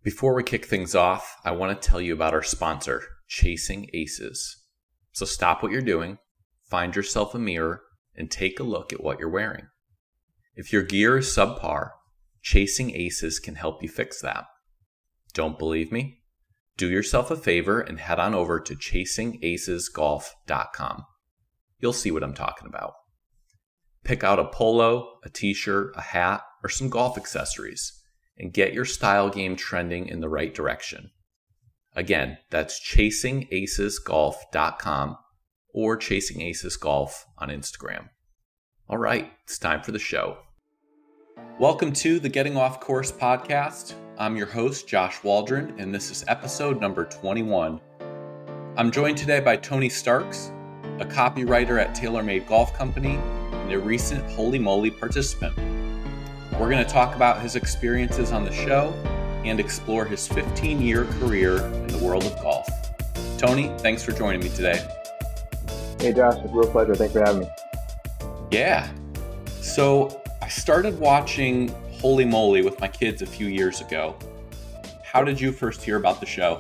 Before we kick things off, I want to tell you about our sponsor, Chasing Aces. So stop what you're doing, find yourself a mirror, and take a look at what you're wearing. If your gear is subpar, Chasing Aces can help you fix that. Don't believe me? Do yourself a favor and head on over to ChasingAcesGolf.com. You'll see what I'm talking about. Pick out a polo, a t-shirt, a hat, or some golf accessories, and get your style game trending in the right direction. Again, that's ChasingAcesGolf.com or Chasing Aces Golf on Instagram. All right, it's time for the show. Welcome to the Getting Off Course podcast. I'm your host, Josh Waldron, and this is episode number 21. I'm joined today by Tony Starks, a copywriter at TaylorMade Golf Company and a recent Holy Moly participant. We're going to talk about his experiences on the show and explore his 15-year career in the world of golf. Tony, thanks for joining me today. Hey Josh, it's a real pleasure. Thanks for having me. Yeah. So I started watching Holy Moly with my kids a few years ago. How did you first hear about the show?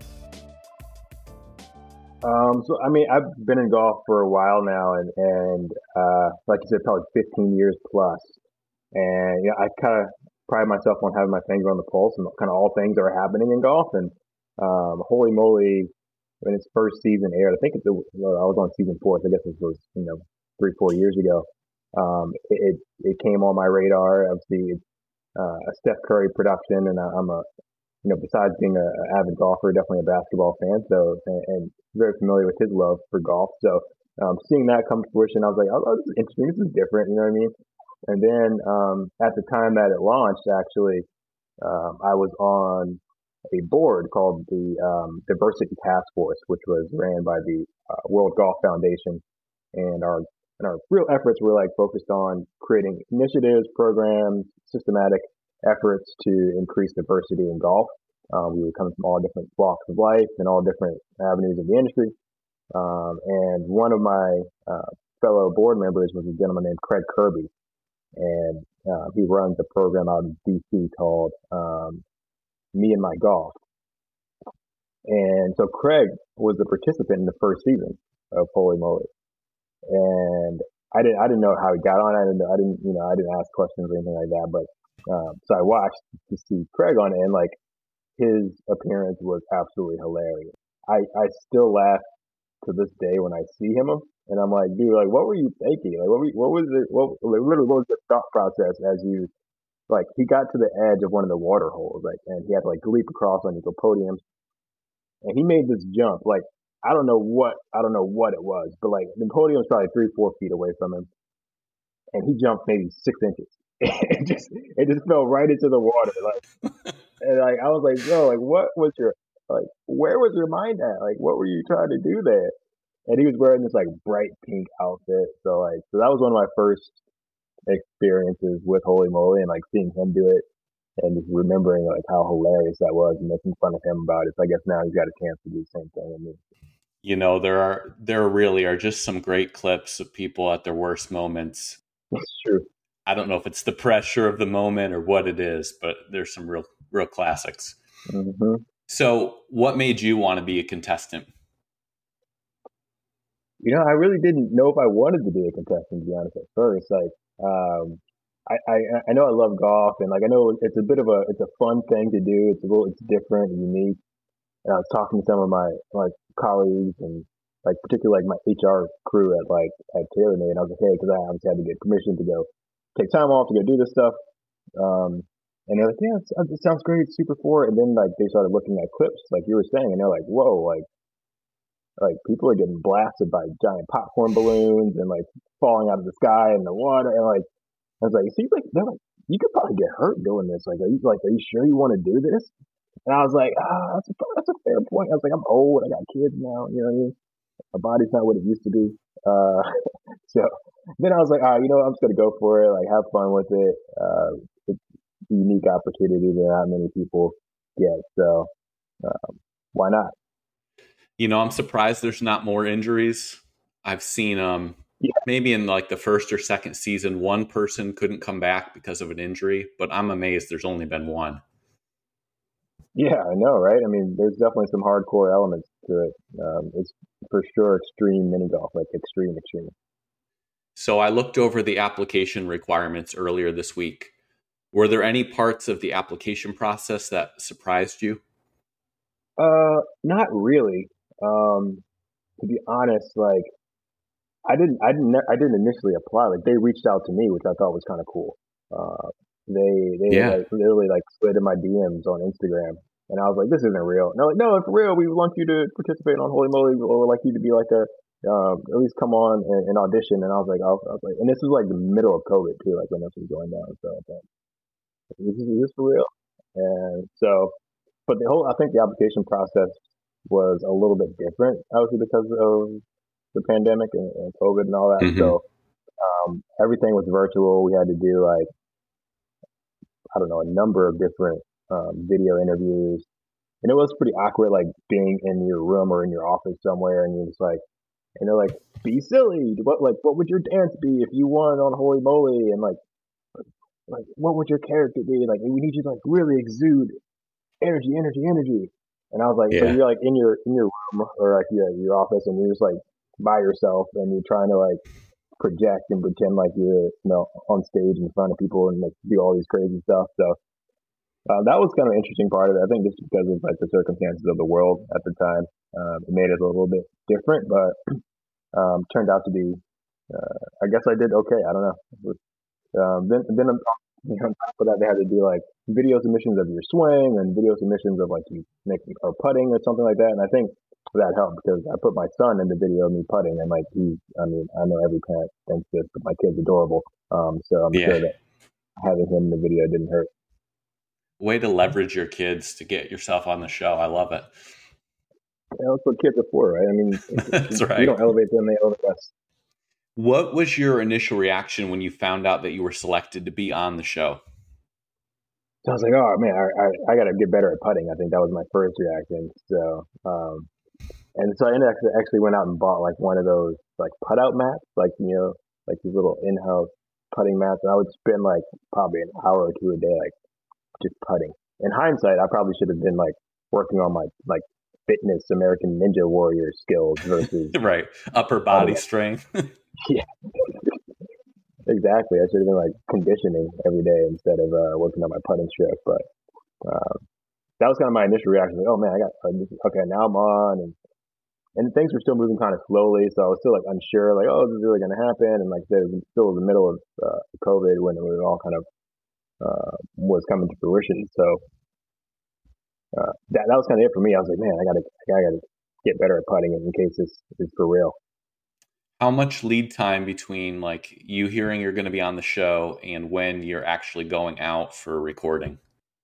I've been in golf for a while now, and like you said, probably 15 years plus. And I kind of pride myself on having my finger on the pulse and kind of all things that are happening in golf. And Holy Moly, when its first season aired, I think I was on season 4. So I guess this was 3-4 years ago. It came on my radar. Obviously, it's a Steph Curry production, and I'm besides being an avid golfer, definitely a basketball fan. So and very familiar with his love for golf. So seeing that come to fruition, I was like, oh, this is interesting. This is different. You know what I mean? And then at the time that it launched, actually, I was on a board called the Diversity Task Force, which was ran by the World Golf Foundation, and our real efforts were focused on creating initiatives, programs, systematic efforts to increase diversity in golf. We were coming from all different walks of life and all different avenues of the industry. And one of my fellow board members was a gentleman named Craig Kirby. And he runs a program out in DC called Me and My Golf. And so Craig was a participant in the first season of Holy Moly. And I didn't know how he got on. I didn't ask questions or anything like that. But so I watched to see Craig on it, and his appearance was absolutely hilarious. I still laugh to this day when I see him. And I'm like, dude, what were you thinking? What was it? What was the thought process as you, he got to the edge of one of the water holes, and he had to leap across on these podiums, and he made this jump. I don't know what it was, but the podium was probably 3-4 feet away from him, and he jumped maybe 6 inches. it just fell right into the water. And I was like, bro, what was your where was your mind at? What were you trying to do there? And he was wearing this bright pink outfit. So that was one of my first experiences with Holy Moly, and seeing him do it and just remembering how hilarious that was and making fun of him about it. So I guess now he's got a chance to do the same thing with me. There really are just some great clips of people at their worst moments. It's true. I don't know if it's the pressure of the moment or what it is, but there's some real classics. Mm-hmm. So what made you want to be a contestant? I really didn't know if I wanted to be a contestant, to be honest, at first. I know I love golf, and I know it's a fun thing to do. It's different and unique. And I was talking to some of my colleagues and particularly my HR crew at TaylorMade, and I was like, hey, because I obviously had to get permission to go take time off to go do this stuff. And they're like, yeah, it sounds great, super for it. And then they started looking at clips, like you were saying, and they're like, whoa, people are getting blasted by giant popcorn balloons and falling out of the sky in the water. And I was like, see, they're like, you could probably get hurt doing this. Are you sure you want to do this? And I was like, that's a fair point. I was like, I'm old, I got kids now, you know what I mean? My body's not what it used to be. So then I was like, all right, I'm just gonna go for it, have fun with it. It's a unique opportunity that not many people get. So why not? I'm surprised there's not more injuries. I've seen maybe in the first or second season, one person couldn't come back because of an injury, but I'm amazed there's only been one. Yeah, I know, right? I mean, there's definitely some hardcore elements to it. It's for sure extreme mini golf, like extreme, extreme. So I looked over the application requirements earlier this week. Were there any parts of the application process that surprised you? Not really. To be honest, like I didn't initially apply. Like they reached out to me, which I thought was kind of cool. Uh, they Yeah. like literally like slid in my DMs on Instagram, and I was like, "This isn't real." And they're like, "No, it's real. We want you to participate on Holy Moly, or like you to be like a at least come on and audition." And I was like, and this was like the middle of COVID too, like when this was going down. So I thought, is this for real? And so, but I think the application process was a little bit different, obviously because of the pandemic and COVID and all that. Hmm. So everything was virtual. We had to do like I don't know a number of different video interviews, and it was pretty awkward, like being in your room or in your office somewhere, and you're just like, and they're like, "Be silly. What would your dance be if you won on Holy Moly?" And like what would your character be? Like we need you to like really exude energy, energy, energy. And I was like, so Yeah. you're like in your room or like your office, and you're just like by yourself, and you're trying to like project and pretend like you're on stage in front of people and like do all these crazy stuff. So that was kind of an interesting part of it. I think just because of like the circumstances of the world at the time, it made it a little bit different, but turned out to be. I guess I did okay. I don't know. Then on top of that, they had to do like video submissions of your swing and video submissions of like you making or putting or something like that. And I think that helped because I put my son in the video of me putting, and like I mean, I know every parent thinks this, but my kid's adorable. So I'm Yeah. sure that having him in the video didn't hurt. Way to leverage your kids to get yourself on the show. I love it. That's what kids are for, right? I mean, That's we right. don't elevate them; they elevate us. What was your initial reaction when you found out that you were selected to be on the show? So I was like, oh man, I got to get better at putting. I think that was my first reaction. So and so I actually went out and bought like one of those like putt out mats, like like these little in house putting mats. And I would spend like probably an hour or two a day, like just putting. In hindsight, I probably should have been like working on my like fitness American Ninja Warrior skills versus Right. Upper putting. body strength. Yeah, exactly. I should have been like conditioning every day instead of working on my putting stroke. But uh, that was kind of my initial reaction. Like, oh man, I got okay. Now I'm on, and things were still moving kind of slowly, so I was still like unsure, like, oh, is this really going to happen? And like I said, it was still in the middle of COVID when it was all kind of was coming to fruition. So that was kind of it for me. I was like, man, I gotta get better at putting in case this is for real. How much lead time between like you hearing you're going to be on the show and when you're actually going out for recording?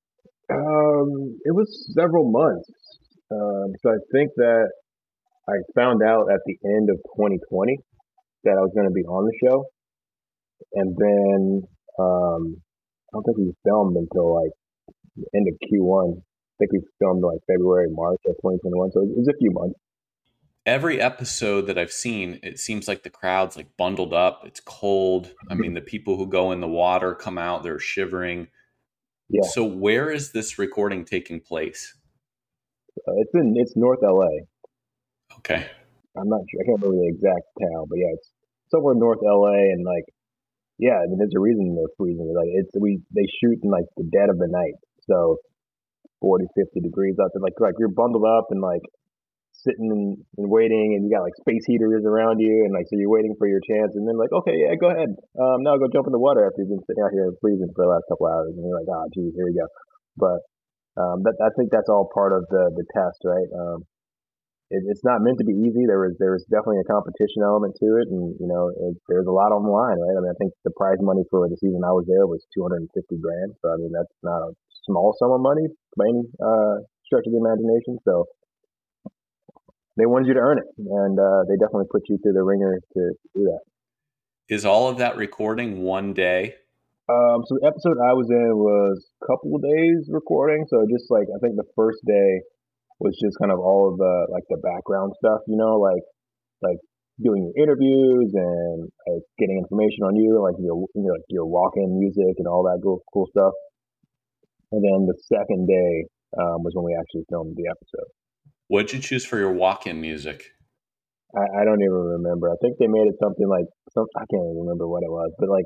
It was several months. So I think that I found out at the end of 2020 that I was going to be on the show, and then I don't think we filmed until like end of Q1. I think we filmed like February, March of 2021. So it was a few months. Every episode that I've seen, it seems like the crowd's like bundled up. It's cold. I mean, the people who go in the water come out, they're shivering. Yeah, So where is this recording taking place? it's North LA. Okay. I'm not sure. I can't remember the exact town, but yeah, it's somewhere in North LA. And like, yeah, I mean, there's a reason they're freezing. Like, they shoot in like the dead of the night. So 40, 50 degrees out there. Like you're bundled up and like sitting and waiting, and you got like space heaters around you, and like so you're waiting for your chance, and then like okay, yeah, go ahead, now go jump in the water after you've been sitting out here freezing for the last couple hours, and you're like, ah, geez, here you go. But I think that's all part of the test, right? It's not meant to be easy. There was definitely a competition element to it, and there's a lot on the line, right? I mean, I think the prize money for the season I was there was 250 grand. So I mean, that's not a small sum of money by any stretch of the imagination. So they wanted you to earn it, and they definitely put you through the ringer to do that. Is all of that recording one day? So the episode I was in was a couple of days recording. So just like I think the first day was just kind of all of the like the background stuff, like doing your interviews and like getting information on you, like your walk-in music and all that cool stuff. And then the second day was when we actually filmed the episode. What'd you choose for your walk-in music? I don't even remember. I think they made it something like I can't even remember what it was, but like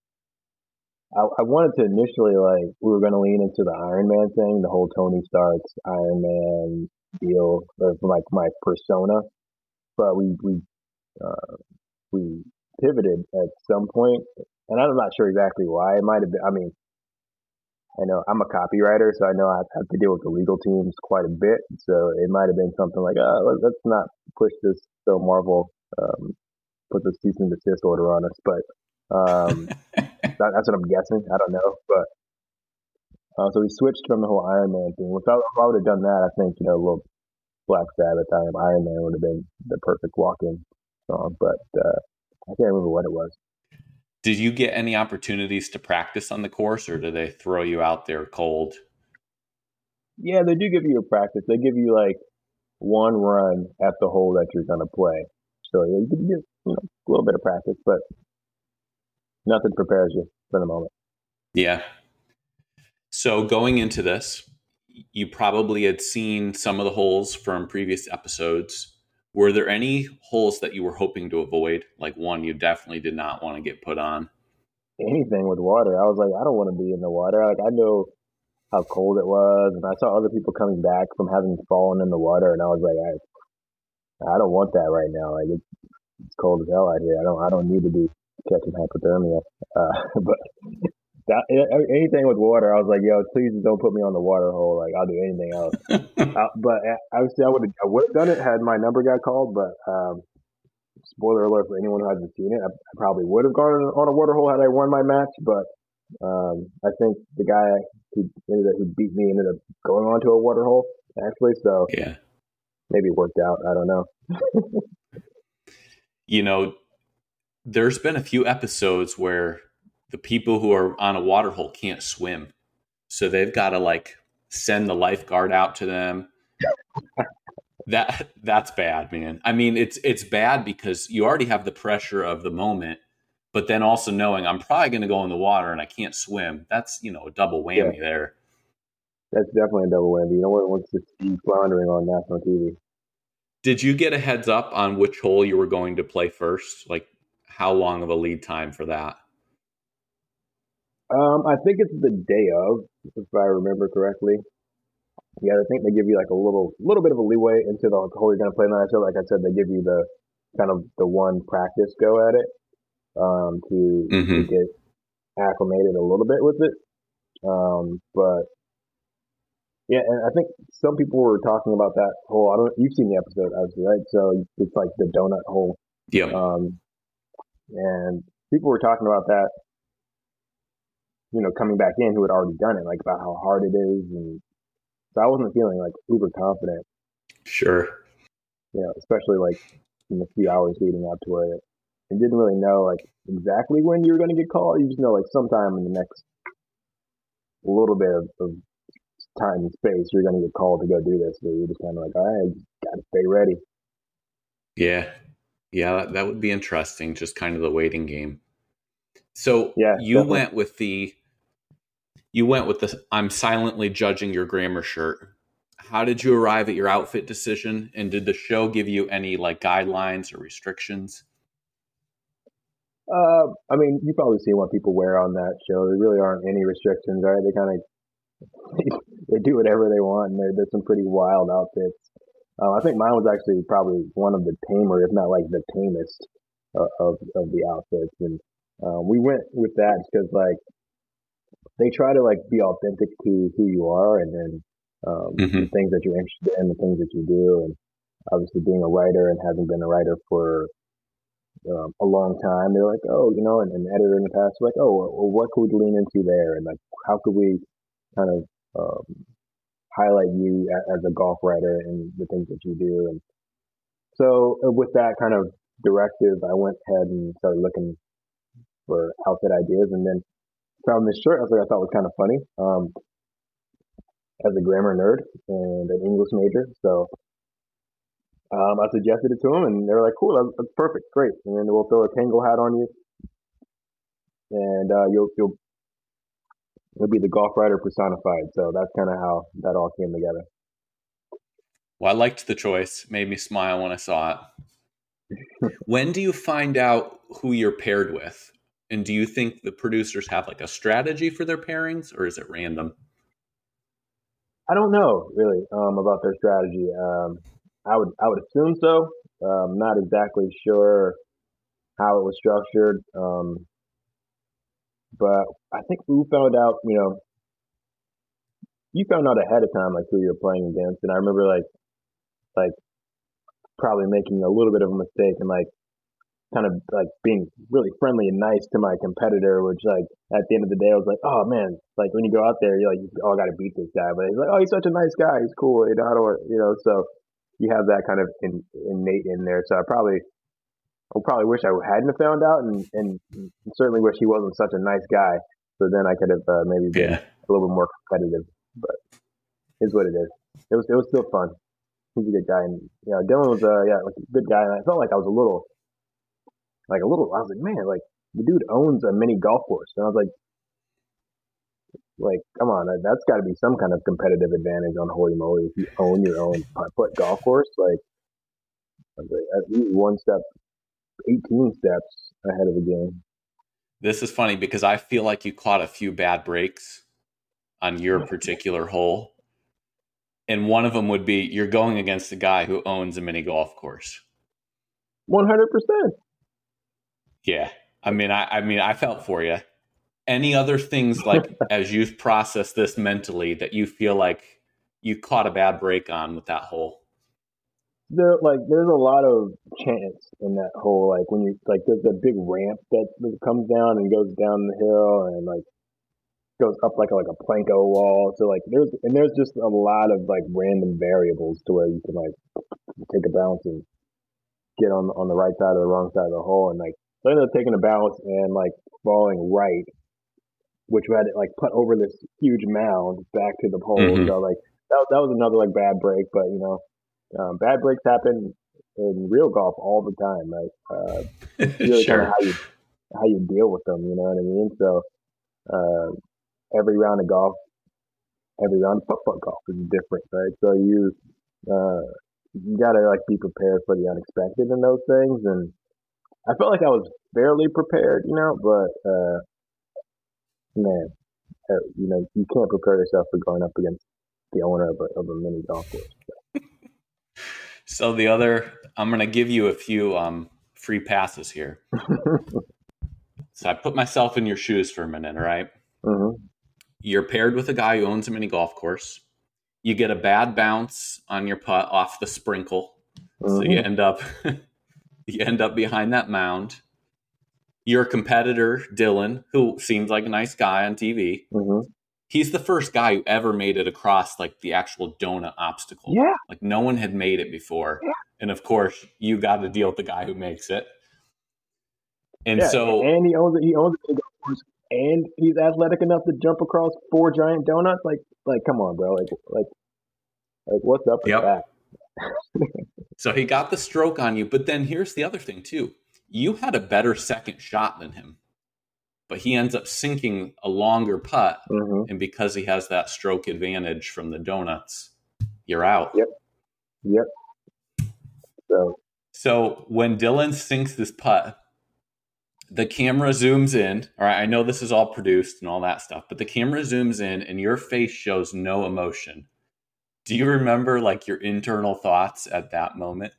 I wanted to initially like we were going to lean into the Iron Man thing, the whole Tony Stark's Iron Man deal for like my persona, but uh, we pivoted at some point, and I'm not sure exactly why. It might have been. I mean, I know I'm a copywriter, so I know I have to deal with the legal teams quite a bit. So it might have been something like, let's not push this so Marvel put the cease and desist order on us. But that's what I'm guessing. I don't know, but so we switched from the whole Iron Man thing. If I would have done that, I think a little Black Sabbath, I Am Iron Man would have been the perfect walk-in song. But I can't remember what it was. Did you get any opportunities to practice on the course, or do they throw you out there cold? Yeah, they do give you a practice. They give you like one run at the hole that you're going to play. So yeah, you can get a little bit of practice, but nothing prepares you for the moment. Yeah. So going into this, you probably had seen some of the holes from previous episodes. Were there any holes that you were hoping to avoid? Like one you definitely did not want to get put on? Anything with water, I was like, I don't want to be in the water. Like I know how cold it was, and I saw other people coming back from having fallen in the water, and I was like, I don't want that right now. Like it's cold as hell out here. I don't need to be catching hypothermia. But anything with water, I was like, yo, please don't put me on the water hole. Like I'll do anything else. But obviously, I would have done it had my number got called. But spoiler alert for anyone who hasn't seen it, I probably would have gone on a water hole had I won my match. But I think the guy who beat me ended up going onto a water hole actually. So Yeah. maybe it worked out. I don't know. There's been a few episodes where the people who are on a water hole can't swim. So they've got to like send the lifeguard out to them. That's bad, man. I mean, it's bad because you already have the pressure of the moment, but then also knowing I'm probably going to go in the water and I can't swim. That's, a double whammy there. That's definitely a double whammy. No one wants to see floundering on national TV. Did you get a heads up on which hole you were going to play first? Like how long of a lead time for that? I think it's the day of, if I remember correctly. Yeah, I think they give you like a little bit of a leeway into the hole you're gonna play in. So, like I said, they give you the kind of the one practice go at it to Mm-hmm. get acclimated a little bit with it. But yeah, and I think some people were talking about that hole. I don't. You've seen the episode, obviously, right? So it's like the donut hole. Yep. And people were talking about that, coming back in who had already done it, like about how hard it is, and so I wasn't feeling like uber confident, Sure. especially like in the few hours leading up to it. And didn't really know like exactly when you were going to get called. You just know like sometime in the next little bit of time and space, you're going to get called to go do this. So you're just kind of like, all right, got to stay ready. Yeah. Yeah, that would be interesting, just kind of the waiting game. So Yeah, you definitely. went with the I'm silently judging your grammar shirt. How did you arrive at your outfit decision? And did the show give you any like guidelines or restrictions? I mean, you probably see what people wear on that show. There really aren't any restrictions, right? They kind of they do whatever they want, and there's some pretty wild outfits. I think mine was actually probably one of the tamer, if not like the tamest of the outfits, and we went with that because like they try to like be authentic to who you are, and then the Mm-hmm. things that you're interested in, the things that you do, and obviously being a writer and having been a writer for a long time, they're like, oh, and an editor in the past, like, oh, well, what could we lean into there, and like, how could we kind of highlight you as a golf writer and the things that you do, and so with that kind of directive, I went ahead and started looking for outfit ideas, and then found this shirt I thought was kind of funny. As a grammar nerd and an English major, so I suggested it to them, and they were like, "Cool, that's perfect, great." And then we'll throw a Tango hat on you, and He'll be the golf writer personified. So that's kind of how that all came together. Well, I liked the choice. Made me smile when I saw it. When do you find out who you're paired with? And do you think the producers have like a strategy for their pairings, or is it random? I don't know really about their strategy. I would assume so. Not exactly sure how it was structured, but I think we found out. You found out ahead of time like who you're playing against, and I remember like probably making a little bit of a mistake and like kind of like being really friendly and nice to my competitor, which like at the end of the day I was like, oh man, like when you go out there, you're like, oh, I got to beat this guy, but he's like, oh, he's such a nice guy, he's cool, I don't, so you have that kind of innate in there. So I probably wish I hadn't have found out, and certainly wish he wasn't such a nice guy. So then I could have maybe been Yeah. a little bit more competitive. But it's what it is. It was still fun. He's a good guy, and Dylan was like a good guy, and I felt like I was a little like a little. I was like, man, like the dude owns a mini golf course, and I was like, come on, that's got to be some kind of competitive advantage on Holy Moly if you own your own putt golf course. Like, I was like at least one step, 18 steps ahead of the game. This is funny because I feel like you caught a few bad breaks on your particular hole. And one of them would be you're going against a guy who owns a mini golf course. 100%. Yeah. I mean, I felt for you. Any other things like as you've processed this mentally that you feel like you caught a bad break on with that hole? There's a lot of chance in that hole. Like when you like, there's a big ramp that comes down and goes down the hill, and like goes up like a planko wall. So like there's just a lot of like random variables to where you can like take a bounce and get on the right side or the wrong side of the hole, and like so I ended up taking a bounce and like falling right, which had to like put over this huge mound back to the hole. Mm-hmm. So like that was another like bad break, but bad breaks happen in real golf all the time, right? It's really kind of Sure. how you deal with them. You know what I mean? So uh, every round of golf, every round of putt golf is different, right? So uh, you gotta like be prepared for the unexpected in those things, and I felt like I was fairly prepared, but man, you can't prepare yourself for going up against the owner of a mini golf course. So I'm going to give you a few free passes here. So I put myself in your shoes for a minute, all right? Mm-hmm. You're paired with a guy who owns a mini golf course. You get a bad bounce on your putt off the sprinkle. So you end up behind that mound. Your competitor, Dylan, who seems like a nice guy on TV, he's the first guy who ever made it across like the actual donut obstacle. Yeah. Like no one had made it before. Yeah. And of course, you got to deal with the guy who makes it. And so, and he owns a golf course, and he's athletic enough to jump across 4 giant donuts. Like, come on, bro. Like, what's up with that? So he got the stroke on you, but then here's the other thing too. You had a better second shot than him, but he ends up sinking a longer putt, and because he has that stroke advantage from the donuts, you're out. Yep. So when Dylan sinks this putt, the camera zooms in. All right, I know this is all produced and all that stuff, but the camera zooms in and your face shows no emotion. Do you remember like your internal thoughts at that moment?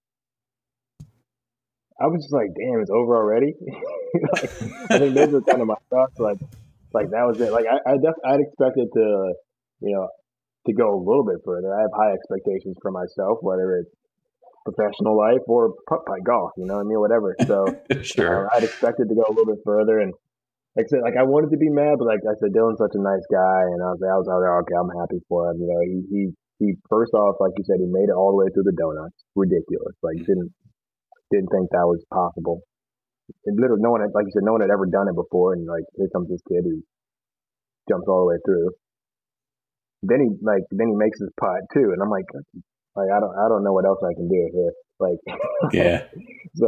I was just like, damn, it's over already. I think those were kind of my thoughts. Like that was it. Like I'd expected to, to go a little bit further. I have high expectations for myself, whether it's professional life or putt golf, you know what I mean? Whatever. So Sure. I'd expected to go a little bit further, and like I said, like I wanted to be mad, but like I said, Dylan's such a nice guy, and I was out there, okay, I'm happy for him. He first off, like you said, he made it all the way through the donuts. Ridiculous. Like didn't think that was possible. And literally, no one had, like you said, no one had ever done it before, and like here comes this kid who jumps all the way through. Then he makes his putt too, and I'm like I don't know what else I can do here. Like, yeah. So,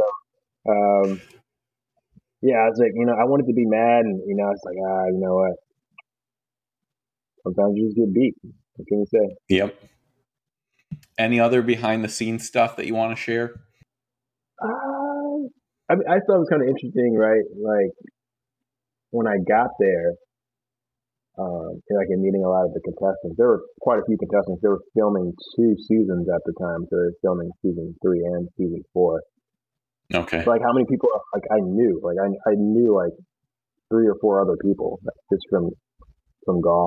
yeah, I was like, I wanted to be mad, and it's like, you know what? sometimes you just get beat. What can you say? Yep. Any other behind the scenes stuff that you want to share? I mean, I thought it was kind of interesting, right? Like when I got there, and like in meeting a lot of the contestants, there were quite a few contestants. They were filming 2 seasons at the time, so they were filming season 3 and season 4. Okay. But like how many people like I knew, like I knew like 3 or 4 other people just from golf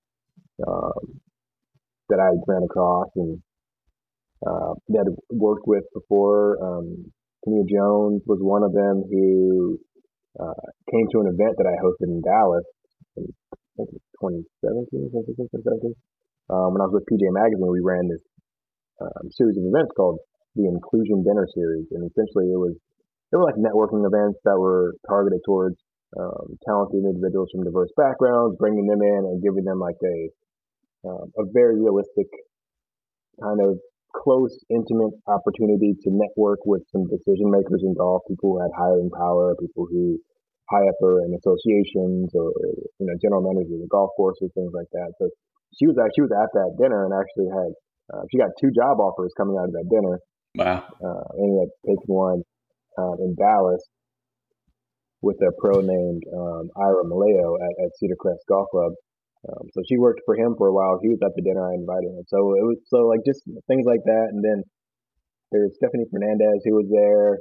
um, that I ran across and that I'd worked with before. Tania Jones was one of them who came to an event that I hosted in Dallas in I think it was 2017, 2017. When I was with PJ Magazine, we ran this series of events called the Inclusion Dinner Series, and essentially they were like networking events that were targeted towards talented individuals from diverse backgrounds, bringing them in and giving them like a very realistic kind of close, intimate opportunity to network with some decision makers in golf, people who had hiring power, people who high up in associations or general managers of golf courses, things like that. So she was at that dinner and actually had she got 2 job offers coming out of that dinner. Wow. Ended up taking one in Dallas with a pro named Ira Maleo at Cedar Crest Golf Club. So she worked for him for a while. He was at the dinner I invited him. So it was so like just things like that. And then there's Stephanie Fernandez who was there.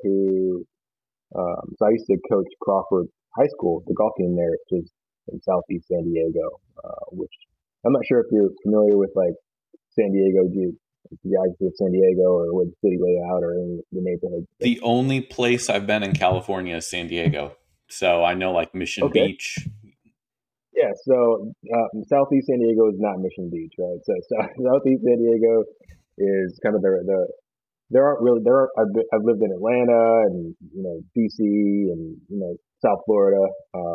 So I used to coach Crawford High School, the golf team there, which is in Southeast San Diego. Which I'm not sure if you're familiar with like San Diego. Do you guys with San Diego or with the city layout or in the neighborhood? The only place I've been in California is San Diego. So I know like Mission Okay. Beach. Yeah, so Southeast San Diego is not Mission Beach, right? So Southeast San Diego is kind of there aren't really there are I've lived in Atlanta and DC and South Florida.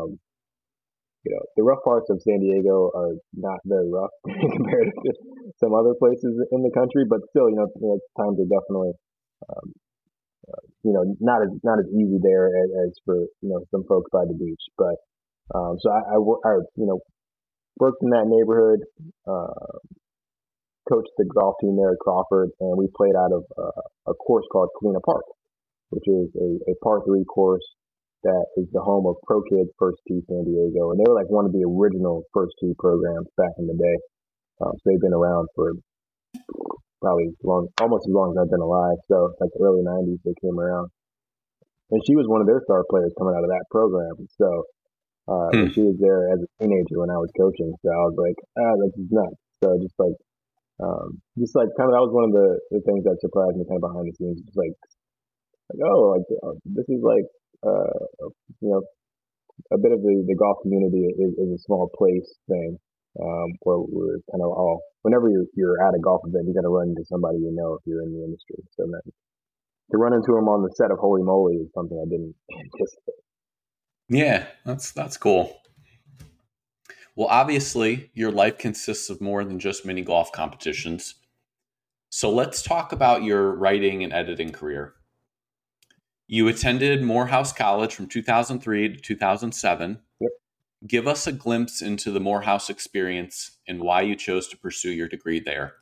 The rough parts of San Diego are not very rough compared to some other places in the country, but still, times are definitely um, not as easy there as for some folks by the beach. But so I worked in that neighborhood, uh, coached the golf team there at Crawford, and we played out of a course called Kalina Park, which is a par 3 course that is the home of Pro Kids First Tee San Diego, and they were like one of the original First Tee programs back in the day. So they've been around for probably almost as long as I've been alive. So like the early '90s, they came around, and she was one of their star players coming out of that program. So Hmm. she was there as a teenager when I was coaching. So I was like, this is nuts. So just like kind of that was one of the things that surprised me kind of behind the scenes. Just like oh, like this is like you know a bit of the golf community is a small place thing. Where we're kind of all whenever you're at a golf event, you got to run into somebody if you're in the industry. So man, to run into them on the set of Holy Moly is something I didn't anticipate. Yeah, that's cool. Well, obviously, your life consists of more than just mini golf competitions. So let's talk about your writing and editing career. You attended Morehouse College from 2003 to 2007. Yep. Give us a glimpse into the Morehouse experience and why you chose to pursue your degree there.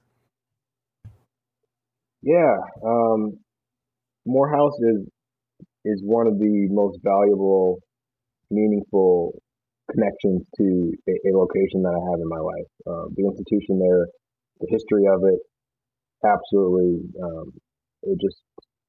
Yeah, Morehouse is one of the most valuable, meaningful connections to a location that I have in my life. The institution there, the history of it, absolutely, it just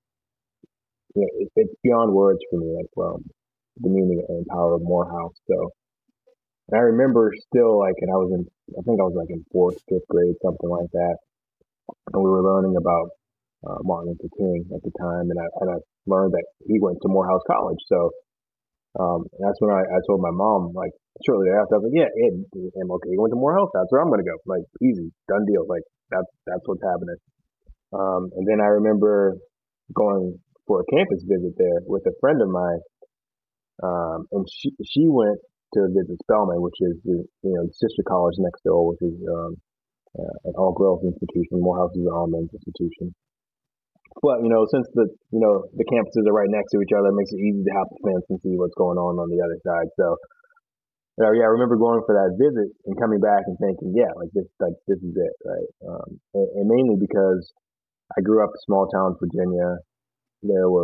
it's beyond words for me. Like the meaning and power of Morehouse. So and I remember still like, and I think I was like in 4th, 5th grade, something like that, and we were learning about Martin Luther King at the time, and I learned that he went to Morehouse College. So and that's when I told my mom, like, shortly after, I was like, yeah, MLK went to Morehouse. That's where I'm going to go. Like, easy, done deal. Like, that's what's happening. And then I remember going for a campus visit there with a friend of mine, and she went to visit Spelman, which is the sister college next door, which is an all girls institution. Morehouse is an all men's institution. But since the campuses are right next to each other, it makes it easy to hop the fence and see what's going on the other side. So Yeah, I remember going for that visit and coming back and thinking, yeah, like this is it, right? And mainly because I grew up in small town Virginia. There were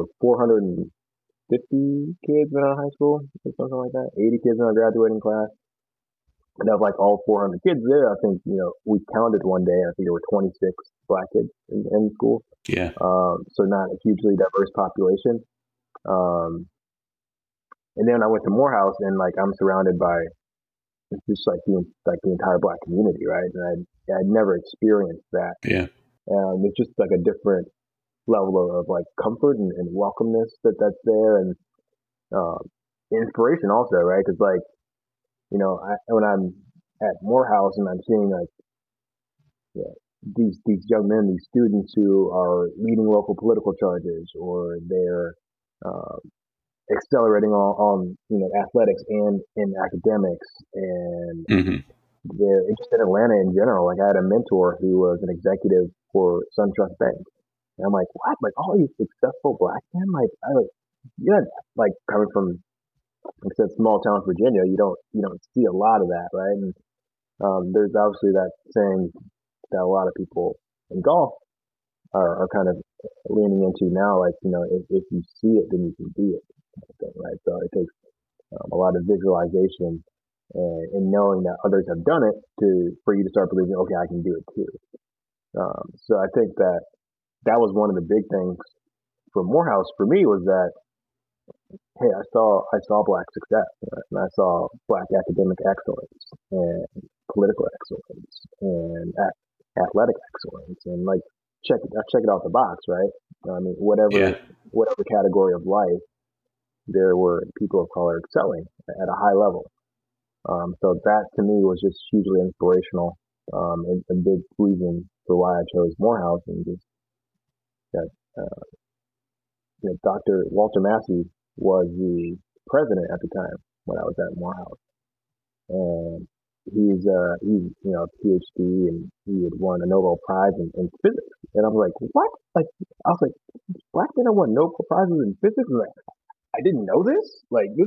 450 kids in our high school, or something like that. 80 kids in our graduating class. And of like all 400 kids there, I think, we counted one day, I think there were 26 black kids in school. Yeah. So not a hugely diverse population. Um, and then I went to Morehouse and like I'm surrounded by just like the entire black community, right? And I'd never experienced that. Yeah. It's just like a different level of like comfort and welcomeness that's there, and um, inspiration also, right? Because like when I'm at Morehouse and I'm seeing like these young men, these students who are leading local political charges, or they're uh, accelerating on athletics and in academics, and Hmm. just in Atlanta in general. Like I had a mentor who was an executive for SunTrust Bank, and I'm like, what? Like all these successful black men? Like yeah, like coming from like I said, small town Virginia, you don't see a lot of that, right? And there's obviously that saying that a lot of people in golf are kind of leaning into now, like if you see it, then you can be it, kind of thing, right? So it takes a lot of visualization and knowing that others have done it for you to start believing, okay, I can do it too. So I think that was one of the big things for Morehouse for me, was that hey, I saw black success, right? And I saw black academic excellence and political excellence and athletic excellence, and like check it off the box, right? I mean, Yeah. whatever category of life, there were people of color excelling at a high level. So that to me was just hugely inspirational, and a big reason for why I chose Morehouse, and just that Dr. Walter Massey was the president at the time when I was at Morehouse, and he's a PhD, and he had won a Nobel Prize in physics, and I was like, what? Like I was like, black men have won Nobel prizes in physics? Like, I didn't know this.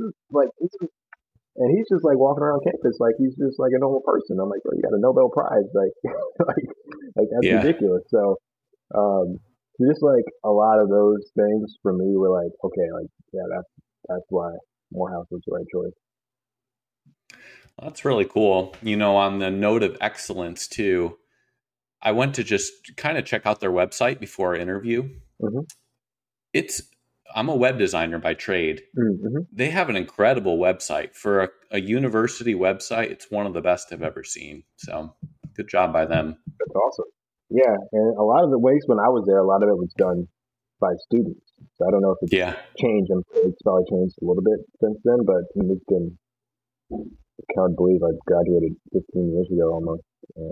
And he's just like walking around campus like he's just like a normal person. I'm like, bro, you got a Nobel Prize, like, like, like that's Yeah. ridiculous. So, um, just like a lot of those things for me were like, okay, like, yeah, that's why Morehouse was the right choice. That's really cool. On the note of excellence too, I went to just kind of check out their website before our interview. Mm-hmm. It's I'm a web designer by trade. Mm-hmm. They have an incredible website for a university website. It's one of the best I've ever seen. So good job by them. That's awesome. Yeah, and a lot of the ways when I was there, a lot of it was done by students. So I don't know if it's Yeah. changed. It's probably changed a little bit since then, but it's been, I can't believe I graduated 15 years ago almost.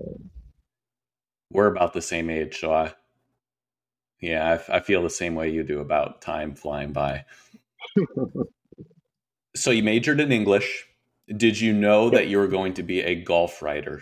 We're about the same age, so I feel the same way you do about time flying by. So you majored in English. Did you know Yep. that you were going to be a golf writer?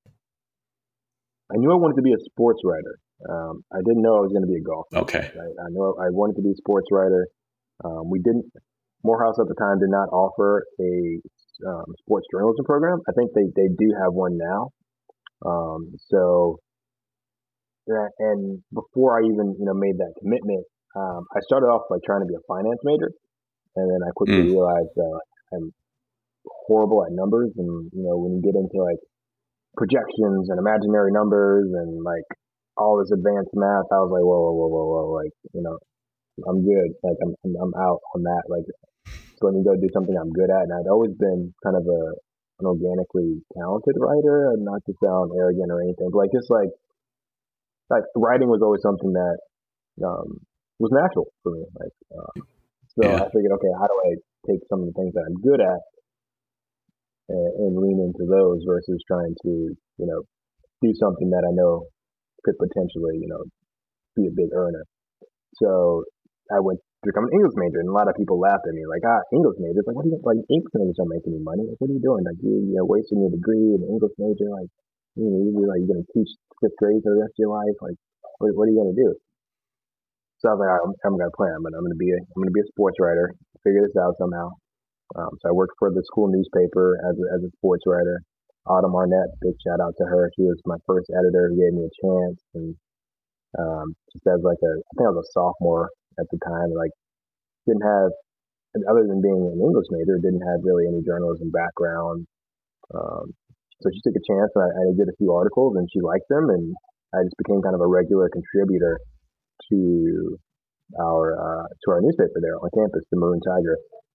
I knew I wanted to be a sports writer. I didn't know I was going to be a golfer. Okay. Right? I know I wanted to be a sports writer. We didn't. Morehouse at the time did not offer a sports journalism program. I think they do have one now. So yeah, and before I even made that commitment, I started off like trying to be a finance major, and then I quickly Mm, realized I'm horrible at numbers, and when you get into like projections and imaginary numbers and like all this advanced math, I was like, whoa, like I'm good, like I'm out on that, like so let me go do something I'm good at. And I'd always been kind of an organically talented writer, and not to sound arrogant or anything, but like just like writing was always something that um, was natural for me. Like so, I yeah. figured, okay, how do I take some of the things that I'm good at and lean into those versus trying to do something that I know could potentially be a big earner. So I went to become an English major, and a lot of people laughed at me, like, English majors, like, what do you like? English majors don't make any money. Like, what are you doing? Like, you're wasting your degree in English major. Like, you're gonna teach fifth grade for the rest of your life. Like, what are you gonna do? So I was like, all right, I'm gonna plan. I'm gonna be a sports writer. Figure this out somehow. So I worked for the school newspaper as a sports writer. Autumn Arnett, big shout out to her. She was my first editor who gave me a chance. And just as like I think I was a sophomore at the time, like didn't have, other than being an English major, didn't have really any journalism background. Um, so she took a chance. I did a few articles and she liked them. And I just became kind of a regular contributor to our newspaper there on campus, the Maroon Tiger.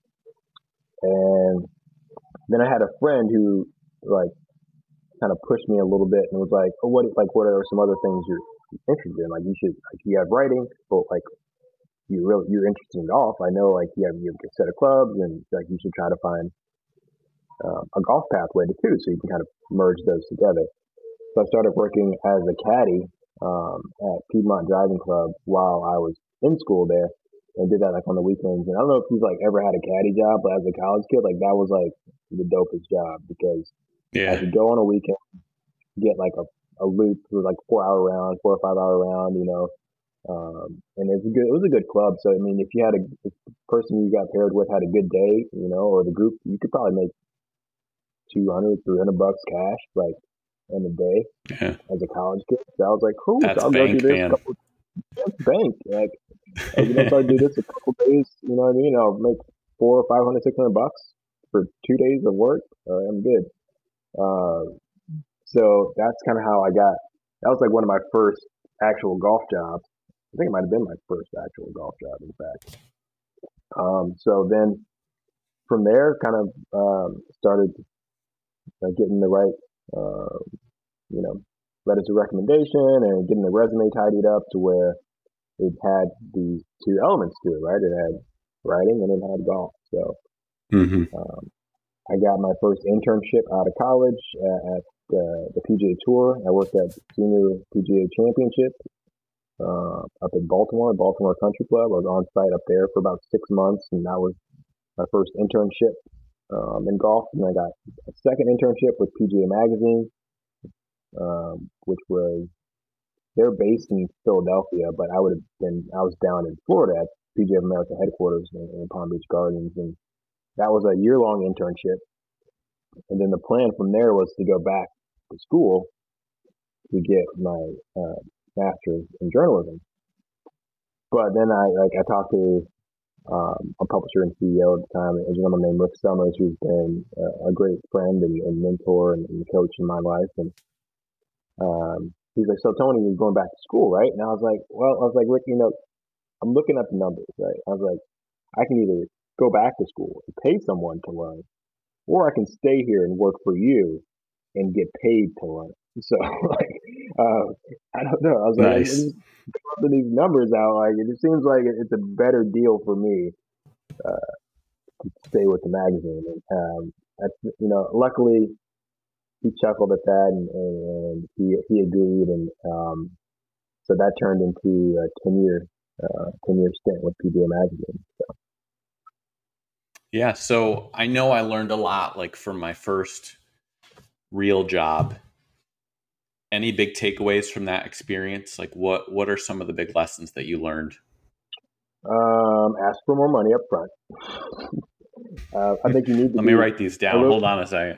And then I had a friend who like kind of pushed me a little bit and was like, "Oh, what are some other things you're interested in? Like you have writing, but like you're interested in golf. I know like you have a set of clubs and like you should try to find a golf pathway too, so you can kind of merge those together." So I started working as a caddy at Piedmont Driving Club while I was in school there, and did that like on the weekends. And I don't know if you've like ever had a caddy job, but as a college kid, like that was like the dopest job because I Yeah. could go on a weekend, get like a loop for like 4 hour round, 4 or 5 hour round, and it was a good club. So I mean, if the person you got paired with had a good day, or the group, you could probably make 200, $300 cash like in a day Yeah. as a college kid. So I was like, cool. So That's I'll go do bank, this man. couple bank. Like, if I do this a couple days, you know what I mean? I'll make 400 or 500, $600 for 2 days of work. I'm good. Uh, so that's kind of how I got. That was like one of my first actual golf jobs. I think it might have been my first actual golf job, in fact. So then from there, kind of started getting the right, uh, you know, letters of recommendation and getting the resume tidied up to where it had these two elements to it, right? It had writing and it had golf. So Mm-hmm. um, I got my first internship out of college at the PGA Tour. I worked at the Senior PGA Championship up in Baltimore Country Club. I was on site up there for about 6 months, and that was my first internship in golf. And I got a second internship with PGA Magazine, which was they're based in Philadelphia, but I was down in Florida at PGA of America headquarters in Palm Beach Gardens, and that was a year-long internship. And then the plan from there was to go back to school to get my master's in journalism. But then I talked to a publisher and CEO at the time, a gentleman named Rick Summers, who's been a great friend and mentor and coach in my life. And he's like, "So Tony, you're going back to school, right?" And I was like, Rick, I'm looking at the numbers, right? I was like, I can either go back to school and pay someone to learn, or I can stay here and work for you and get paid to learn. So like, uh, I don't know. I was like, I'm Nice. just throwing these numbers out. Like, it just seems like it's a better deal for me uh, to stay with the magazine. And luckily he chuckled at that and he agreed. And so that turned into a 10-year stint with PBA Magazine. So, Yeah. So I know I learned a lot, like from my first real job. Any big takeaways from that experience? Like what are some of the big lessons that you learned? ask for more money up front. I think you need to Let me be write these a down. little. Hold on a second.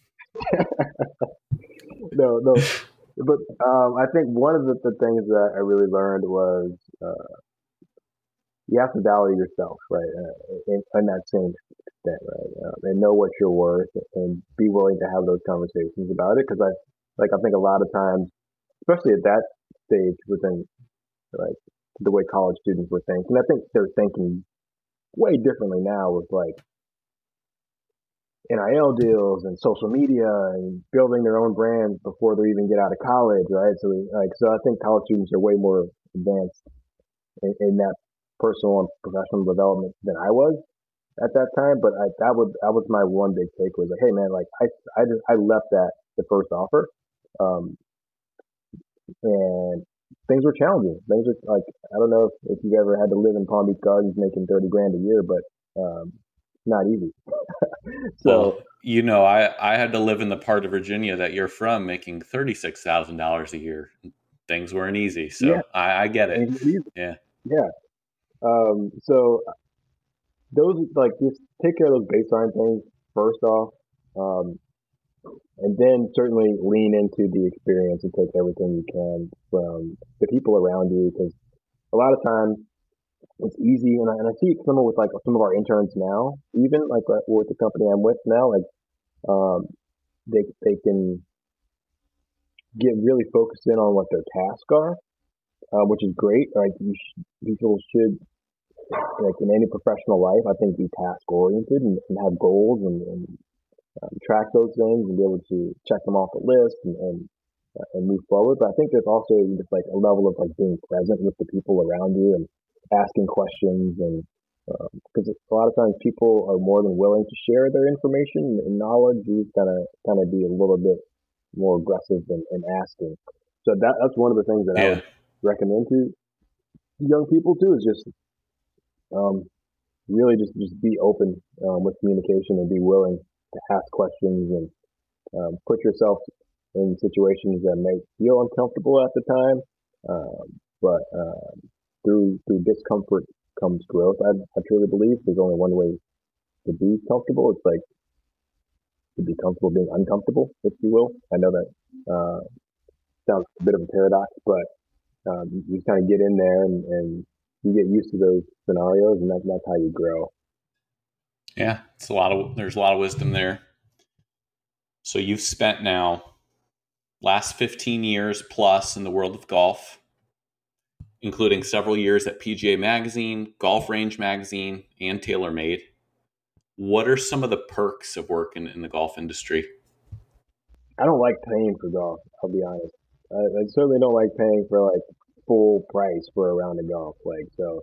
No, no. But I think one of the things that I really learned was you have to value yourself, right? In that same extent, right? And know what you're worth, and be willing to have those conversations about it. Because I think a lot of times, especially at that stage within like the way college students were thinking, I think they're thinking way differently now with like NIL deals and social media and building their own brands before they even get out of college, right? So I think college students are way more advanced in that personal and professional development than I was at that time. But that was my one big take was like, hey man, like I left that the first offer, um, and things were challenging. Things were like I don't know if you've ever had to live in Palm Beach Gardens making 30 grand a year, but it's not easy. Well, So I had to live in the part of Virginia that you're from, making $36,000 a year. Things weren't easy, yeah, so I get it. things were easy. Yeah. Yeah. So those like just take care of those baseline things first off, um, and then certainly lean into the experience and take everything you can from the people around you because a lot of times it's easy, and I see it some with like some of our interns now, even like with the company I'm with now, like um, they can get really focused in on what their tasks are, which is great. Like people should, like in any professional life, I think be task oriented and have goals and track those things and be able to check them off the list and move forward. But I think there's also just like a level of like being present with the people around you and asking questions and because a lot of times people are more than willing to share their information and knowledge. You just kind of be a little bit more aggressive in asking. So that's one of the things that I Yeah. would recommend to young people too is just um, really just be open with communication and be willing to ask questions and put yourself in situations that may feel uncomfortable at the time, but through discomfort comes growth. I truly believe there's only one way to be comfortable. It's like to be comfortable being uncomfortable, if you will. I know that sounds a bit of a paradox, but you kind of get in there and you get used to those scenarios, and that's how you grow. Yeah, there's a lot of wisdom there. So you've spent now last 15 years plus in the world of golf, including several years at PGA Magazine, Golf Range Magazine, and TaylorMade. What are some of the perks of working in the golf industry? I don't like paying for golf. I'll be honest. I certainly don't like paying for like full price for a round of golf. Like so,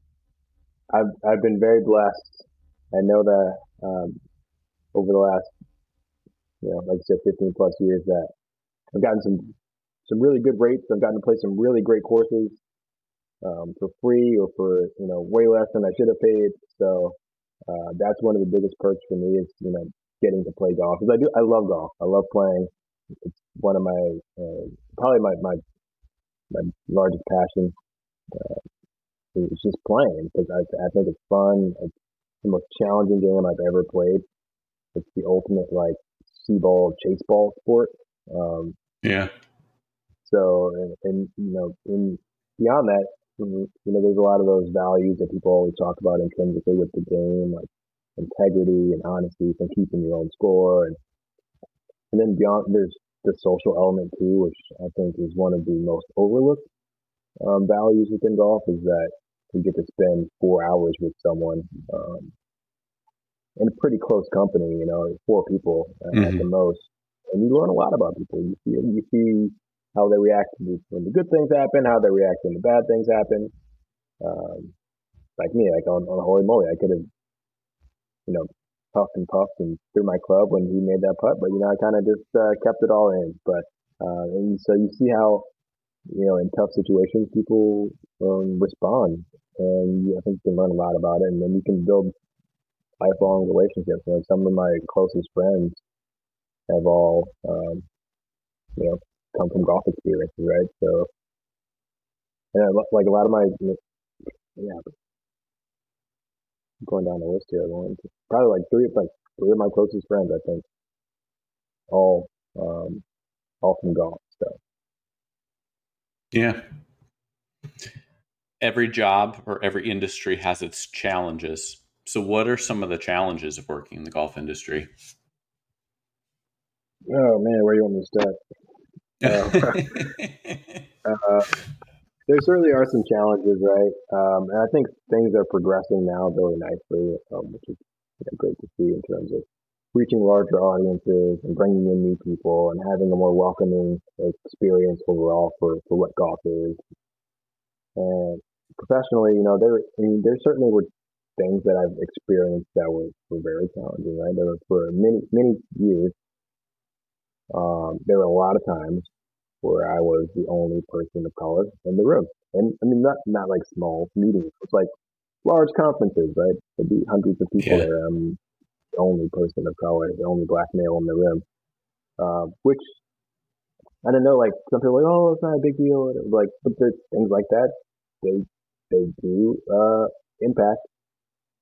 I've been very blessed. I know that over the last like I said, 15 plus years that I've gotten some really good rates. I've gotten to play some really great courses for free or for way less than I should have paid. So that's one of the biggest perks for me is getting to play golf because I love golf. I love playing. It's one of my probably my largest passion. Is just playing because I think it's fun. It's the most challenging game I've ever played. It's the ultimate like see ball chase ball sport. Um, Yeah. so and in beyond that, there's a lot of those values that people always talk about intrinsically with the game, like integrity and honesty from keeping your own score, and then beyond there's the social element too, which I think is one of the most overlooked values within golf is that you get to spend 4 hours with someone in a pretty close company, 4 people at the Mm-hmm. most, and you learn a lot about people. You see how they react when the good things happen, how they react when the bad things happen. Um, like me, like on Holy Moly, I could have you know puffed and puffed and threw my club when he made that putt, but I kind of just kept it all in. But and so you see how in tough situations people respond, and I think you can learn a lot about it, and then you can build lifelong relationships. Some of my closest friends have all, you know, come from golf experiences, right? So, and like a lot of my, yeah, going down the list here, probably like three of my closest friends, I think, all, um, all from golf. So, Yeah. Every job or every industry has its challenges. So, what are some of the challenges of working in the golf industry? oh man, where do you want me to start? Uh, uh, there certainly are some challenges, right? And I think things are progressing now really nicely, which is great to see in terms of reaching larger audiences and bringing in new people and having a more welcoming experience overall for what golf is. And professionally, there certainly were things that I've experienced that were very challenging, right? There were for many years, there were a lot of times where I was the only person of color in the room. And I mean, not like small meetings. It's like large conferences, right? There'd be hundreds of people Yeah. there. I'm the only person of color, the only black male in the room. Which I don't know, like some people are like, oh, it's not a big deal. Like, but there's things like that. They they do impact.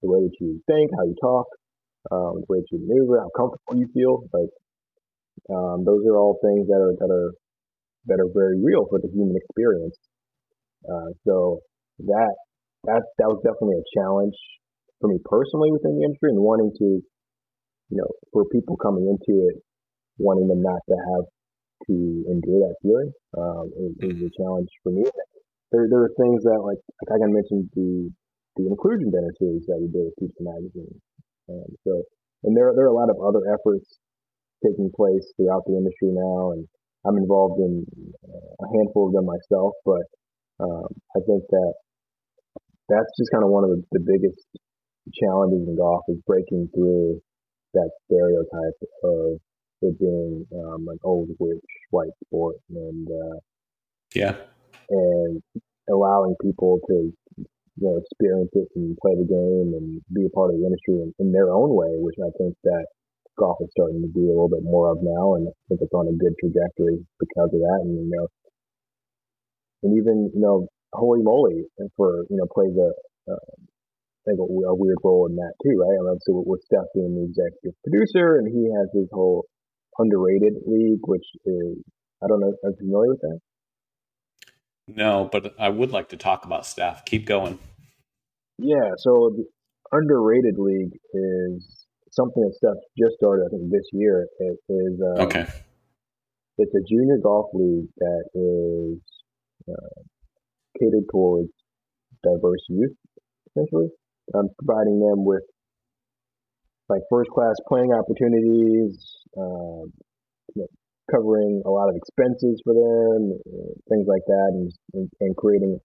the way that you think, how you talk, the way that you maneuver, how comfortable you feel. Like those are all things that are very real for the human experience. So that that was definitely a challenge for me personally within the industry, and wanting to, for people coming into it, wanting them not to have to endure that feeling is Mhm. a challenge for me. There are things that, like I mentioned, the inclusion dinner series that we did with Teach the Magazine. So, and there are a lot of other efforts taking place throughout the industry now, and I'm involved in a handful of them myself. But I think that that's just kind of one of the biggest challenges in golf is breaking through that stereotype of it being an old rich white sport, Yeah. and allowing people to experience it and play the game and be a part of the industry in their own way, which I think that golf is starting to do a little bit more of now, and I think it's on a good trajectory because of that. And and even Holy Moly for plays think a weird role in that too, right? I mean, obviously with Steph being the executive producer, and he has his whole underrated league, which is, I don't know, are you familiar with that? No, but I would like to talk about staff. Keep going. Yeah, so the underrated league is something that Steph just started, I think, this year. Okay. It's a junior golf league that is uh, catered towards diverse youth, essentially, providing them with like first class playing opportunities, you know, covering a lot of expenses for them, things like that, and creating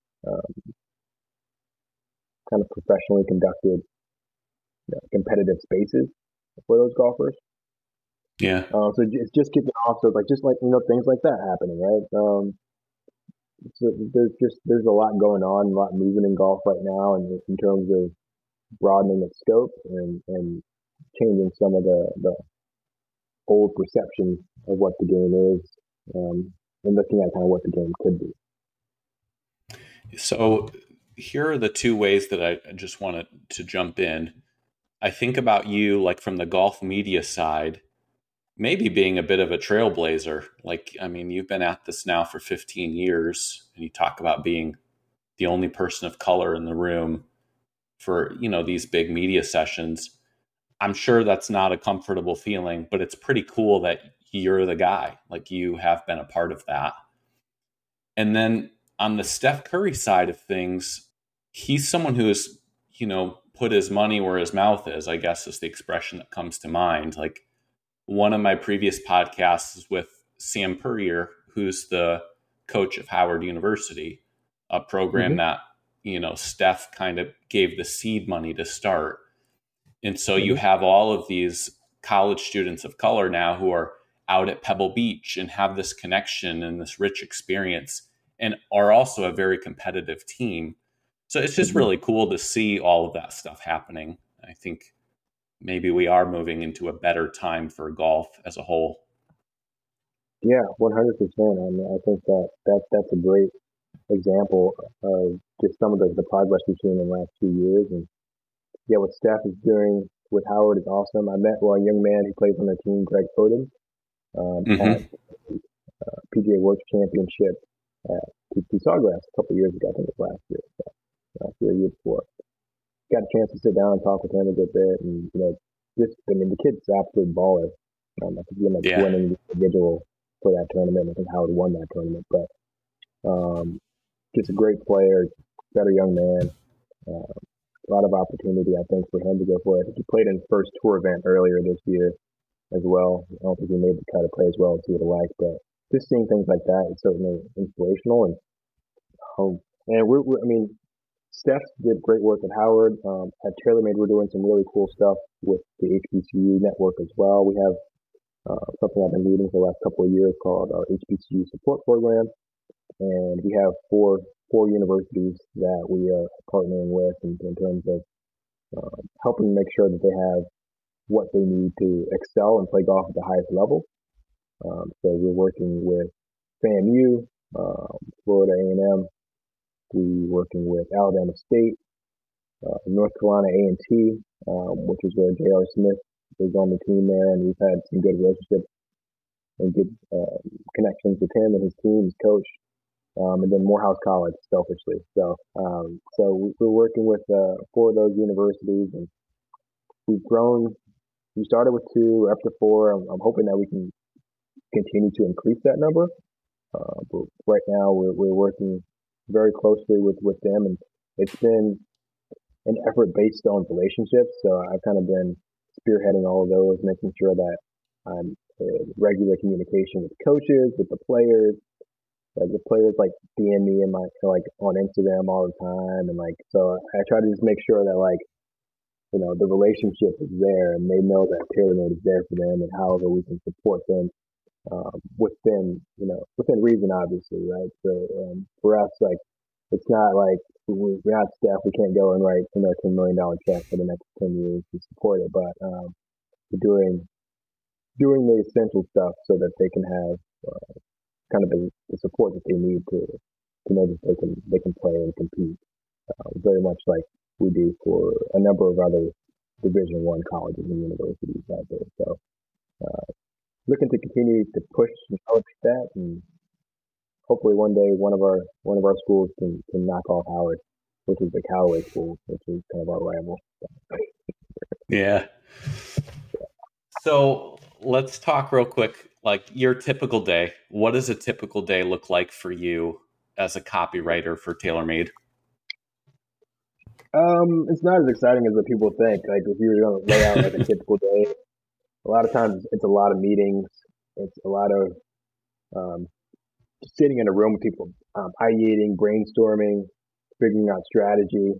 kind of professionally conducted competitive spaces for those golfers. Yeah. So it's just kicking off. So like just like things like that happening, right? So there's a lot going on, a lot moving in golf right now, and in terms of broadening its scope and changing some of the old perceptions of what the game is, and looking at kind of what the game could be. So here are the two ways that I just wanted to jump in. I think about you like from the golf media side, maybe being a bit of a trailblazer. Like, I mean, you've been at this now for 15 years and you talk about being the only person of color in the room for, these big media sessions. I'm sure that's not a comfortable feeling, but it's pretty cool that you're the guy. Like you have been a part of that. And then on the Steph Curry side of things, he's someone who has, put his money where his mouth is, I guess is the expression that comes to mind. Like one of my previous podcasts is with Sam Purrier, who's the coach of Howard University, a program Mm-hmm. that, Steph kind of gave the seed money to start. And so you Mm-hmm. have all of these college students of color now who are out at Pebble Beach and have this connection and this rich experience and are also a very competitive team. So it's just Mm-hmm. really cool to see all of that stuff happening. I think maybe we are moving into a better time for golf as a whole. Yeah, 100%. I mean, I think that's a great example of just some of the progress we've seen in the last 2 years. And yeah, what Steph is doing with Howard is awesome. I met a young man who plays on the team, Greg Oden, at Hmm. PGA World Championship at TT Sawgrass a couple of years ago. I think it was last year, year before. Got a chance to sit down and talk with him a good bit, and just I mean, the kid's an absolute baller. I think he ended up Yeah. winning the individual for that tournament. I think Howard won that tournament, but just a great player, better young man. Uh, a lot of opportunity, I think, for him to go for it. I think he played in his first tour event earlier this year as well. I don't think he made the cut to play as well as he would have liked, but just seeing things like that is certainly inspirational. And I mean, Steph did great work at Howard. At TaylorMade, we're doing some really cool stuff with the HBCU network as well. We have something I've been leading for the last couple of years called our HBCU support program, and we have four universities that we are partnering with in terms of helping make sure that they have what they need to excel and play golf at the highest level. So we're working with FAMU, Florida A&M. We're working with Alabama State, North Carolina A&T, which is where J.R. Smith is on the team there, and we've had some good relationships and good connections with him and his team, his coach, and then Morehouse College, selfishly. So we're working with 4 of those universities, and we've grown. We started with 2, we're up to 4. I'm hoping that we can continue to increase that number. But right now, we're working very closely with them, and it's been an effort based on relationships. So I've kind of been spearheading all of those, making sure that I'm in regular communication with coaches, with the players. Like the players like DM me and my like on Instagram all the time, and like so I try to just make sure that like the relationship is there, and they know that TaylorMade is there for them, and however we can support them within reason, obviously, right? So for us, like it's not like we're not staff. We can't go and write $10 million check for the next 10 years to support it, but we're doing the essential stuff so that they can have kind of the support that they need to know that they can play and compete, very much like we do for a number of other Division I colleges and universities out there. So looking to continue to push and elevate that, and hopefully one day one of our schools can knock off Howard, which is the Callaway School, which is kind of our rival. Yeah. So let's talk real quick, like your typical day. What does a typical day look like for you as a copywriter for TaylorMade? It's not as exciting as what people think. Like if you were going to lay out like a typical day, a lot of times it's a lot of meetings. It's a lot of um, just sitting in a room with people, ideating, brainstorming, figuring out strategy.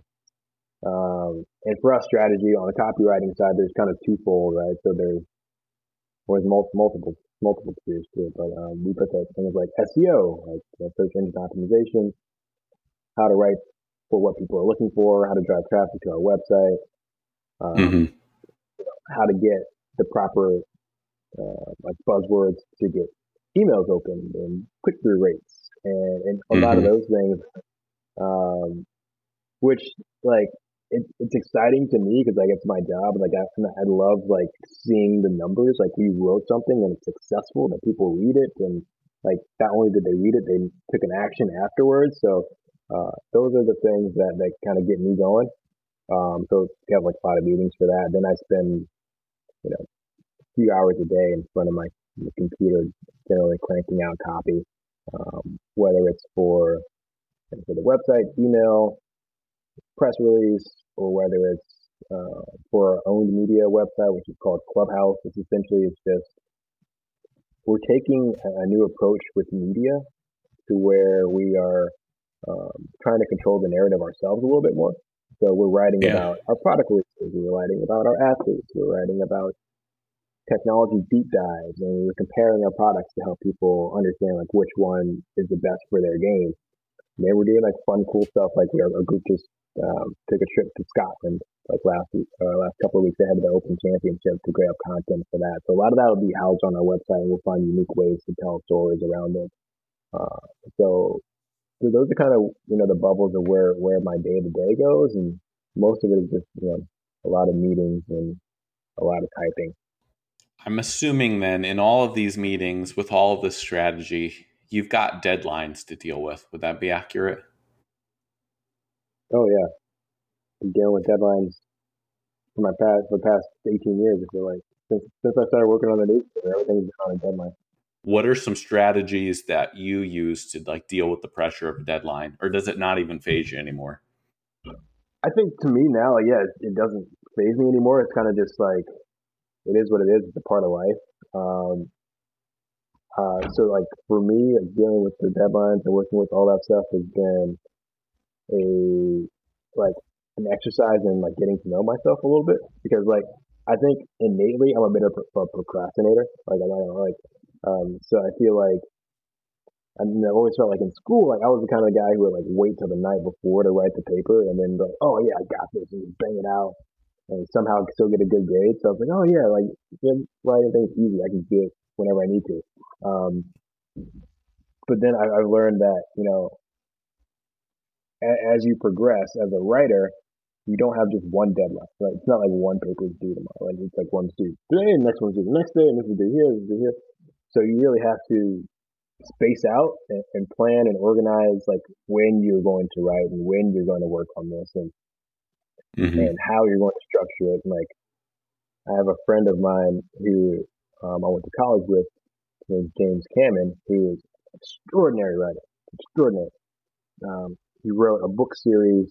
And for us, strategy on the copywriting side, there's kind of twofold, right? So there's multiple tiers to it, but we put that things like SEO, like search engine optimization, how to write for what people are looking for, how to drive traffic to our website, Mm-hmm. um, how to get the proper like buzzwords to get emails open and click through rates, and a lot of Mm-hmm. those things, um, which like it's exciting to me because like it's my job. Like I love like seeing the numbers. Like we wrote something and it's successful, that people read it, and like not only did they read it, they took an action afterwards. So those are the things that kind of get me going. So we have like a lot of meetings for that. Then I spend a few hours a day in front of my computer, generally cranking out copy, whether it's for the website, email, press release, or whether it's for our own media website, which is called Clubhouse. It's essentially it's just we're taking a new approach with media to where we are trying to control the narrative ourselves a little bit more. So we're writing Yeah. about our product releases, we're writing about our athletes, we're writing about technology deep dives, and we're comparing our products to help people understand like which one is the best for their game. And then we're doing like fun, cool stuff. Like our group just took a trip to Scotland like last couple of weeks ahead of the Open Championship to grab content for that. So a lot of that will be housed on our website, and we'll find unique ways to tell stories around it. Uh, so, so those are kind of the bubbles of where my day to day goes, and most of it is just a lot of meetings and a lot of typing. I'm assuming then in all of these meetings with all of this strategy, you've got deadlines to deal with. Would that be accurate? Oh yeah, I'm dealing with deadlines for the past 18 years. I feel like since I started working on the newspaper, everything's been on a deadline. What are some strategies that you use to like deal with the pressure of a deadline, or does it not even phase you anymore? I think to me now, like, yeah, it doesn't phase me anymore. It's kind of just like it is what it is. It's a part of life. So like for me, like, dealing with the deadlines and working with all that stuff has been a like an exercise in like getting to know myself a little bit, because like I think innately I'm a bit of a procrastinator. Like I'm not like so I feel like I've always felt like in school, like I was the kind of guy who would like wait till the night before to write the paper and then be like, oh yeah, I got this, and just bang it out and somehow still get a good grade. So I was like, oh yeah, like writing things easy, I can do it whenever I need to. Um, but then I've learned that as you progress as a writer, you don't have just one deadline, right? It's not like one paper is due tomorrow. Like it's like one's due today, and next one's due the next day, and this is due here, this is due here. So you really have to space out and plan and organize like when you're going to write and when you're going to work on this and how you're going to structure it. And like I have a friend of mine who I went to college with, named James Cameron, who is an extraordinary writer, extraordinary. He wrote a book series,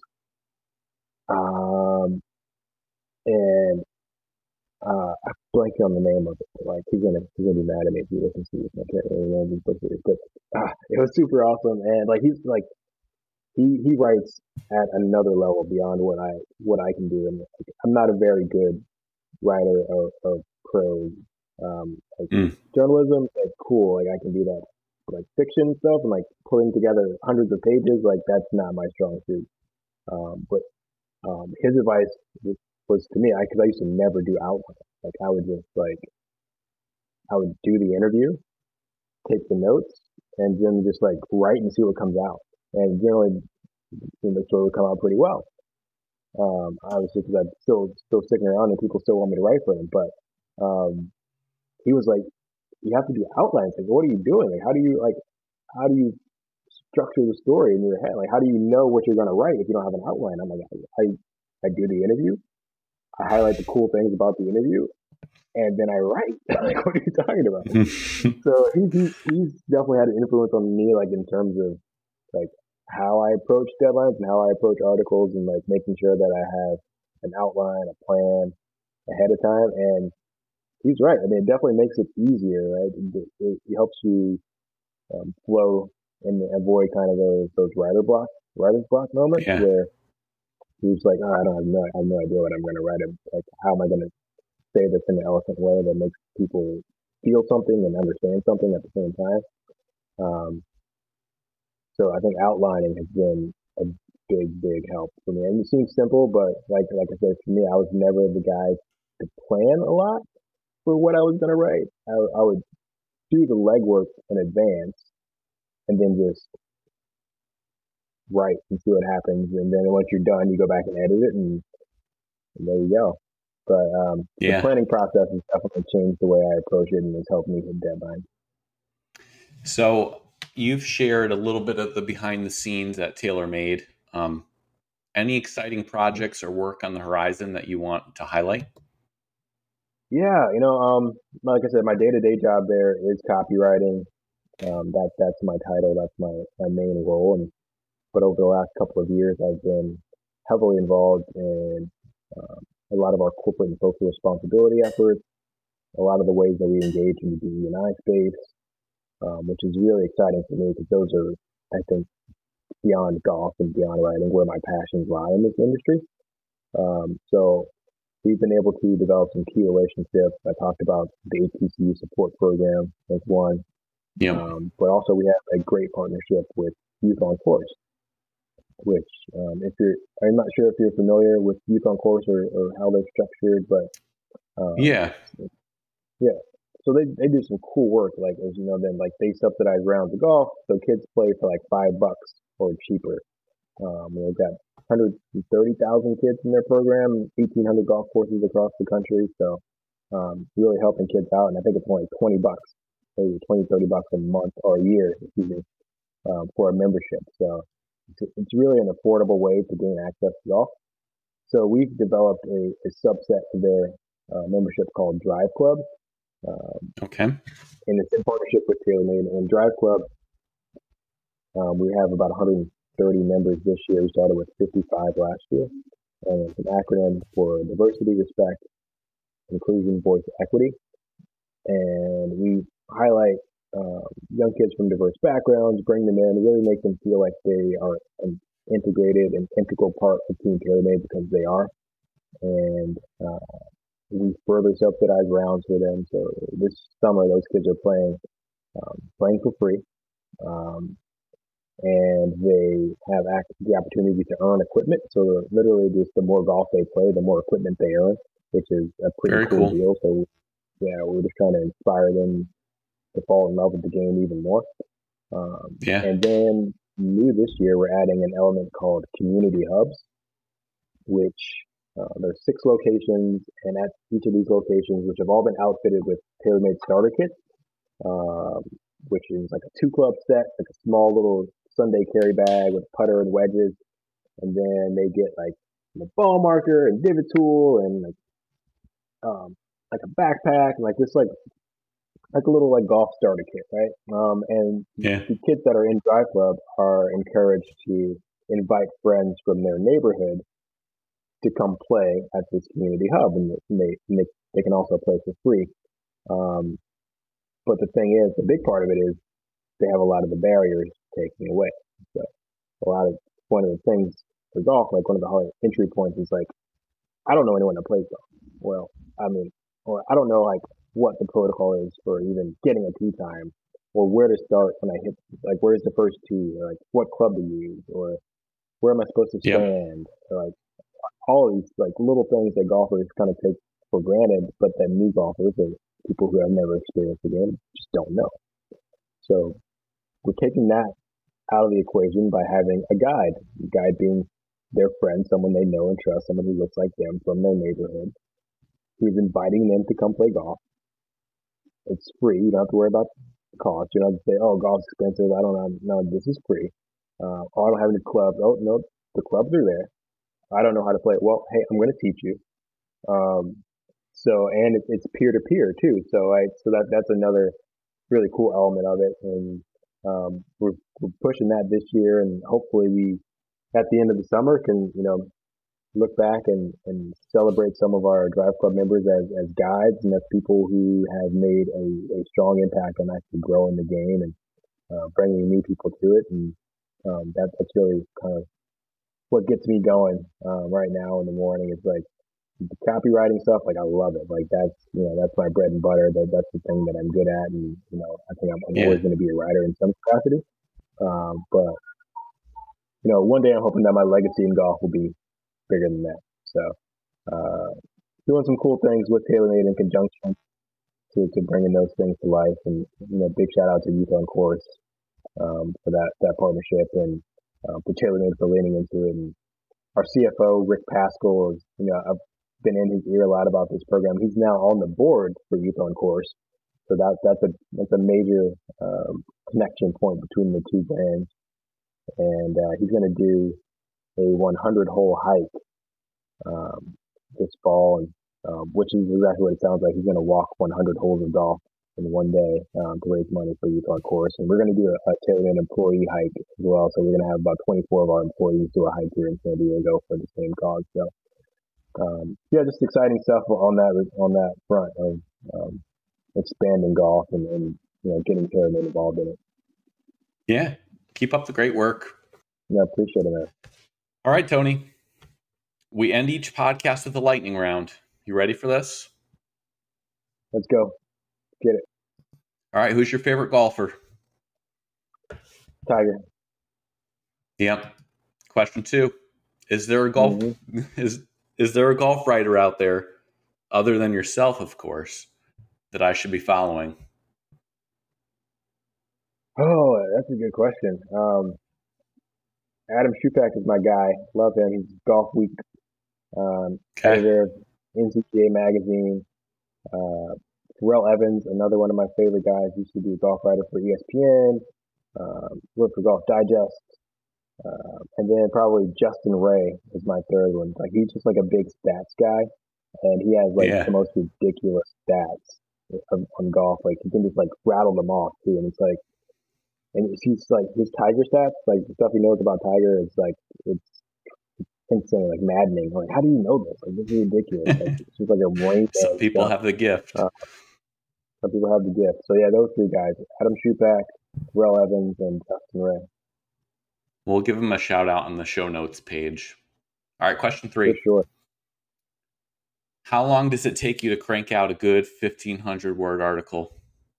and I'm blanking on the name of it. Like he's gonna be mad at me if he listens to this. I can't really remember his book series, but it was super awesome. And like he's like he writes at another level beyond what I can do. And like, I'm not a very good writer of prose. Like journalism, like cool, like I can do that. Like fiction stuff and like putting together hundreds of pages, like that's not my strong suit. But his advice was to me, because I used to never do outline. Like I would just I would do the interview, take the notes, and then just like write and see what comes out. And generally, the story would come out pretty well. Obviously, because I'm still sticking around and people still want me to write for them. But he was like, you have to do outlines. Like, what are you doing? Like, how do you structure the story in your head? Like, how do you know what you're going to write if you don't have an outline? I'm like, I do the interview, I highlight the cool things about the interview, and then I write. Like, what are you talking about? So he's definitely had an influence on me, like in terms of like how I approach deadlines and how I approach articles, and like making sure that I have an outline, a plan ahead of time. And he's right. I mean, it definitely makes it easier, right? It helps you flow and avoid kind of those writer's block moments where he's like, oh, I have no idea what I'm going to write. Like, how am I going to say this in an eloquent way that makes people feel something and understand something at the same time? So I think outlining has been a big help for me. And it seems simple, but like I said, for me, I was never the guy to plan a lot for what I was going to write. I would do the legwork in advance and then just write and see what happens. And then once you're done, you go back and edit it, and there you go. But the planning process has definitely changed the way I approach it, and it's helped me hit deadlines. So you've shared a little bit of the behind the scenes at TaylorMade. Any exciting projects or work on the horizon that you want to highlight? Yeah, like I said, my day-to-day job there is copywriting. That's my title. That's my main role. But over the last couple of years, I've been heavily involved in a lot of our corporate and social responsibility efforts, a lot of the ways that we engage in the DE&I space, which is really exciting for me because those are, I think, beyond golf and beyond writing, where my passions lie in this industry. So we've been able to develop some key relationships. I talked about the ATCU support program as one. But also we have a great partnership with Youth on Course, which I'm not sure if you're familiar with Youth on Course or how they're structured, but yeah. So they do some cool work, like as you know, then like they subsidize rounds of golf, so kids play for like $5 or cheaper. They've got 130,000 kids in their program, 1,800 golf courses across the country. So really helping kids out, and I think it's only $20, maybe $20-$30 a month or a year, for a membership. So it's really an affordable way to gain access to golf. So we've developed a subset of their membership called Drive Club. Okay. And it's in partnership with TaylorMade. And Drive Club, we have about 130 members this year. We started with 55 last year. And it's an acronym for diversity, respect, inclusion, voice, equity. And we highlight young kids from diverse backgrounds, bring them in, really make them feel like they are an integrated and integral part of Team TaylorMade, because they are. And we further subsidize rounds for them. So this summer, those kids are playing for free. And they have the opportunity to earn equipment. So literally, just the more golf they play, the more equipment they earn, which is a pretty cool deal. So yeah, we're just trying to inspire them to fall in love with the game even more. And then new this year, we're adding an element called community hubs. which there's 6 locations, and at each of these locations, which have all been outfitted with tailor-made starter kits, um, which is like a 2 club set, like a small little Sunday carry bag with putter and wedges, and then they get like a ball marker and divot tool and um, like a backpack and like this like a little like golf starter kit, right? And Yeah. the kids that are in Drive Club are encouraged to invite friends from their neighborhood to come play at this community hub, and they can also play for free. Um, but the thing is, the big part of it is they have a lot of the barriers taken away. So a lot of one of the things for golf, like one of the hard entry points is like, I don't know anyone that plays golf. Well, I mean, or I don't know like what the protocol is for even getting a tee time, or where to start when I hit, like where's the first tee, or like what club to use, or where am I supposed to Yep. stand, or like all of these like little things that golfers kind of take for granted, but that new golfers or people who have never experienced the game just don't know. So we're taking that out of the equation by having a guide being their friend, someone they know and trust, someone who looks like them from their neighborhood, who's inviting them to come play golf. It's free. You don't have to worry about the cost. You don't have to say, "Oh, golf's expensive. I don't know." No, this is free. Oh, I don't have any clubs. Oh, no, the clubs are there. I don't know how to play it. Well, hey, I'm going to teach you. Um, so, and it's peer to peer too. So that's another really cool element of it. And we're pushing that this year, and hopefully we at the end of the summer can look back and celebrate some of our drive club members as guides and as people who have made a strong impact on actually growing the game and bringing new people to it. And that's really kind of what gets me going right now in the morning. It's like the copywriting stuff. Like I love it. Like that's my bread and butter. That's the thing that I'm good at. And I think I'm Yeah. always going to be a writer in some capacity. But one day I'm hoping that my legacy in golf will be bigger than that. So uh, doing some cool things with TaylorMade in conjunction to bringing those things to life. And big shout out to Youth on Course for that partnership and for TaylorMade for leaning into it. And our CFO Rick Pascal is I've been in his ear a lot about this program. He's now on the board for Youth on Course, so that's a major connection point between the two brands. And he's going to do a 100-hole hike this fall, and which is exactly what it sounds like. He's going to walk 100 holes of golf in one day to raise money for Youth on Course. And we're going to do a TaylorMade employee hike as well. So we're going to have about 24 of our employees do a hike here in San Diego for the same cause. So yeah, just exciting stuff on that front of expanding golf and getting TaylorMade involved in it. Yeah. Keep up the great work. Yeah, appreciate it, man. All right, Tony. We end each podcast with a lightning round. You ready for this? Let's go. Get it. All right. Who's your favorite golfer? Tiger. Yep. Question 2. Is there a golf Mm-hmm. is there a golf writer out there, other than yourself, of course, that I should be following? Oh, that's a good question. Adam Shupak is my guy. Love him. He's Golf Week Okay. editor of NCGA magazine. Uh, Terrell Evans, another one of my favorite guys, used to be a golf writer for ESPN. Worked for Golf Digest. And then probably Justin Ray is my third one. Like he's just like a big stats guy, and he has like the Yeah. most ridiculous stats on golf. Like he can just like rattle them off too, and it's like, and he's like his Tiger stats, like the stuff he knows about Tiger, is like it's insane, like maddening. Like how do you know this? Like this is ridiculous. Like it's just like a rainbow Some of people stuff. have the gift. Some people have the gift. So yeah, those 3 guys: Adam Shupak, Terrell Evans, and Justin Ray. We'll give them a shout out on the show notes page. All right, question For 3. sure. How long does it take you to crank out a good 1,500 word article?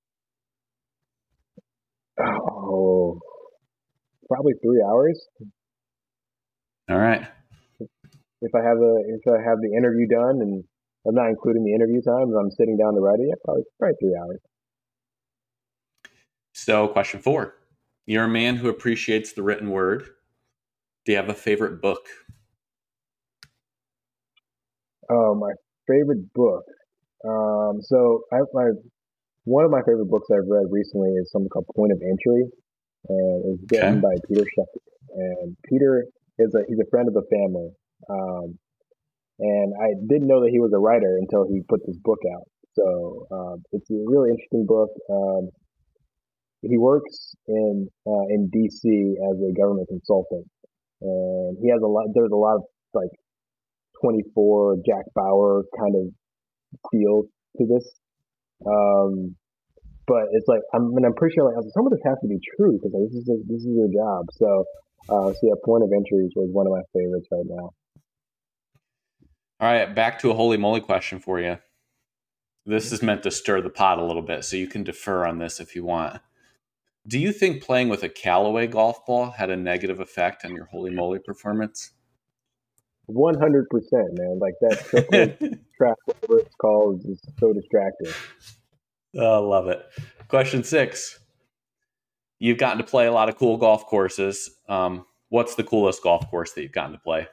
Oh, probably 3 hours. All right. If I have the interview done, and I'm not including the interview time, I'm sitting down to write it, yeah, probably 3 hours. So, question 4. You're a man who appreciates the written word. Do you have a favorite book? Oh, my favorite book. So one of my favorite books I've read recently is something called Point of Entry, and it's written Okay. by Peter Sheffield. And Peter he's a friend of the family. Um, and I didn't know that he was a writer until he put this book out. So it's a really interesting book. He works in DC as a government consultant, and he has a lot. There's a lot of like 24 Jack Bauer kind of feel to this. Um, but it's like I'm pretty sure like some of this has to be true because like, this is your job. So yeah, Point of Entry was one of my favorites right now. All right, back to a holy moly question for you. This is meant to stir the pot a little bit, so you can defer on this if you want. Do you think playing with a Callaway golf ball had a negative effect on your holy moly performance? 100%, man. Like that triple track, whatever it's called, is so distracting. Oh, I love it. Question 6. You've gotten to play a lot of cool golf courses. What's the coolest golf course that you've gotten to play?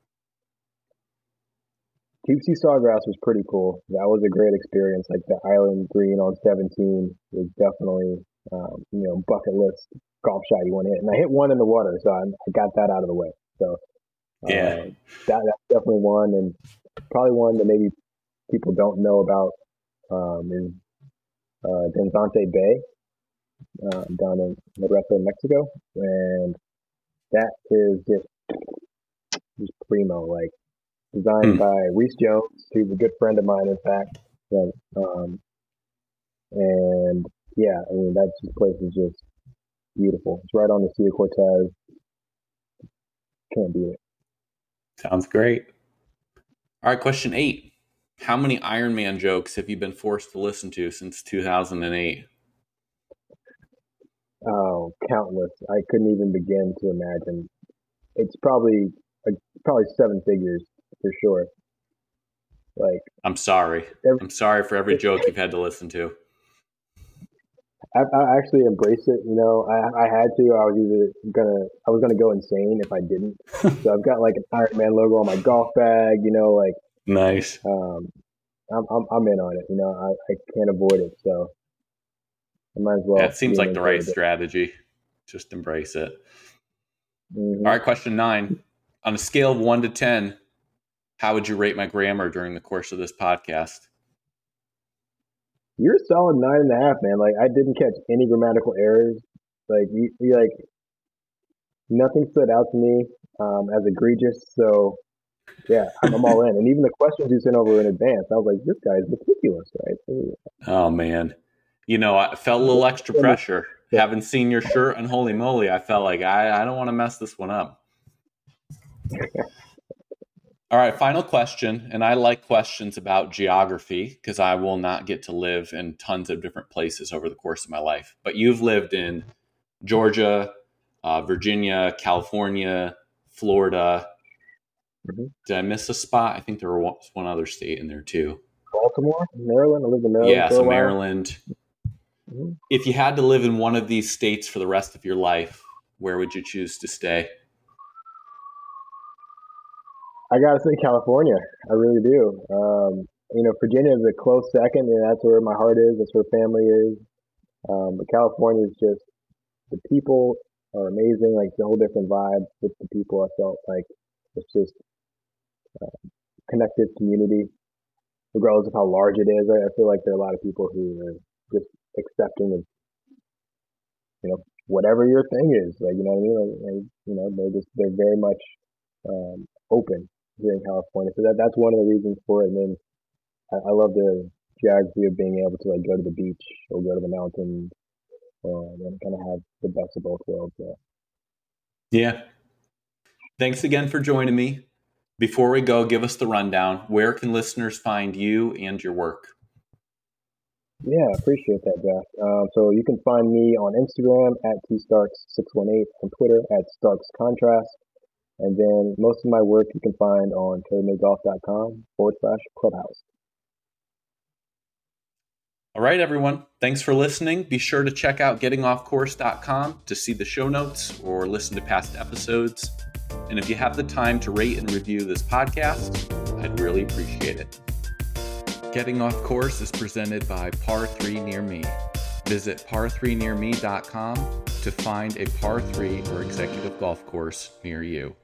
QC Sawgrass was pretty cool. That was a great experience. Like the Island Green on 17 was definitely, bucket list golf shot you want to hit. And I hit one in the water, so I got that out of the way. So Yeah. that's definitely one, and probably one that maybe people don't know about is Danzante Bay down in Loreto, Mexico, and that is just primo. Like designed by Reese Jones, who's a good friend of mine, in fact. And, and yeah, I mean that place is just beautiful. It's right on the Sea of Cortez. Can't beat it. Sounds great. All right, question 8. How many Iron Man jokes have you been forced to listen to since 2008? Oh, countless. I couldn't even begin to imagine. It's probably seven figures for sure. Like I'm sorry. every, I'm sorry for every joke you've had to listen to. I actually embrace it. You know, I had to. I was gonna go insane if I didn't. So I've got like an Iron Man logo on my golf bag. You know, like Nice. I'm in on it. You know, I can't avoid it. So I might as Yeah, well it seems like the right strategy. Just embrace it. Mm-hmm. All right, question 9. On a scale of 1 to 10, how would you rate my grammar during the course of this podcast? You're a solid 9.5, man. Like I didn't catch any grammatical errors. Like you like nothing stood out to me as egregious. So yeah, I'm all in. And even the questions you sent over in advance, I was like, this guy's meticulous, right? Oh, man. You know, I felt a little extra pressure. Having seen your shirt and holy moly, I felt like I don't want to mess this one up. All right, final question. And I like questions about geography because I will not get to live in tons of different places over the course of my life. But you've lived in Georgia, Virginia, California, Florida. Mm-hmm. Did I miss a spot? I think there was one other state in there too. Baltimore, Maryland. I lived in Maryland Yeah, for a so while. Maryland. Mm-hmm. If you had to live in one of these states for the rest of your life, where would you choose to stay? I gotta say California. I really do. Virginia is a close second, and that's where my heart is. That's where family is. But California is just the people are amazing. Like it's a whole different vibe with the people. I felt like it's just connected community, regardless of how large it is. I feel like there are a lot of people who are just accepting of whatever your thing is. Like you know what I mean? They're very much open here in California. So that's one of the reasons for it. And then I love the geography of being able to like go to the beach or go to the mountains and kind of have the best of both worlds there. Yeah. Thanks again for joining me. Before we go, give us the rundown. Where can listeners find you and your work? Yeah, appreciate that, Josh. So you can find me on Instagram at tstarks618, on Twitter at starkscontrast. And then most of my work you can find on taylormadegolf.com/clubhouse. All right, everyone. Thanks for listening. Be sure to check out gettingoffcourse.com to see the show notes or listen to past episodes. And if you have the time to rate and review this podcast, I'd really appreciate it. Getting Off Course is presented by Par 3 Near Me. Visit par3nearme.com to find a par 3 or executive golf course near you.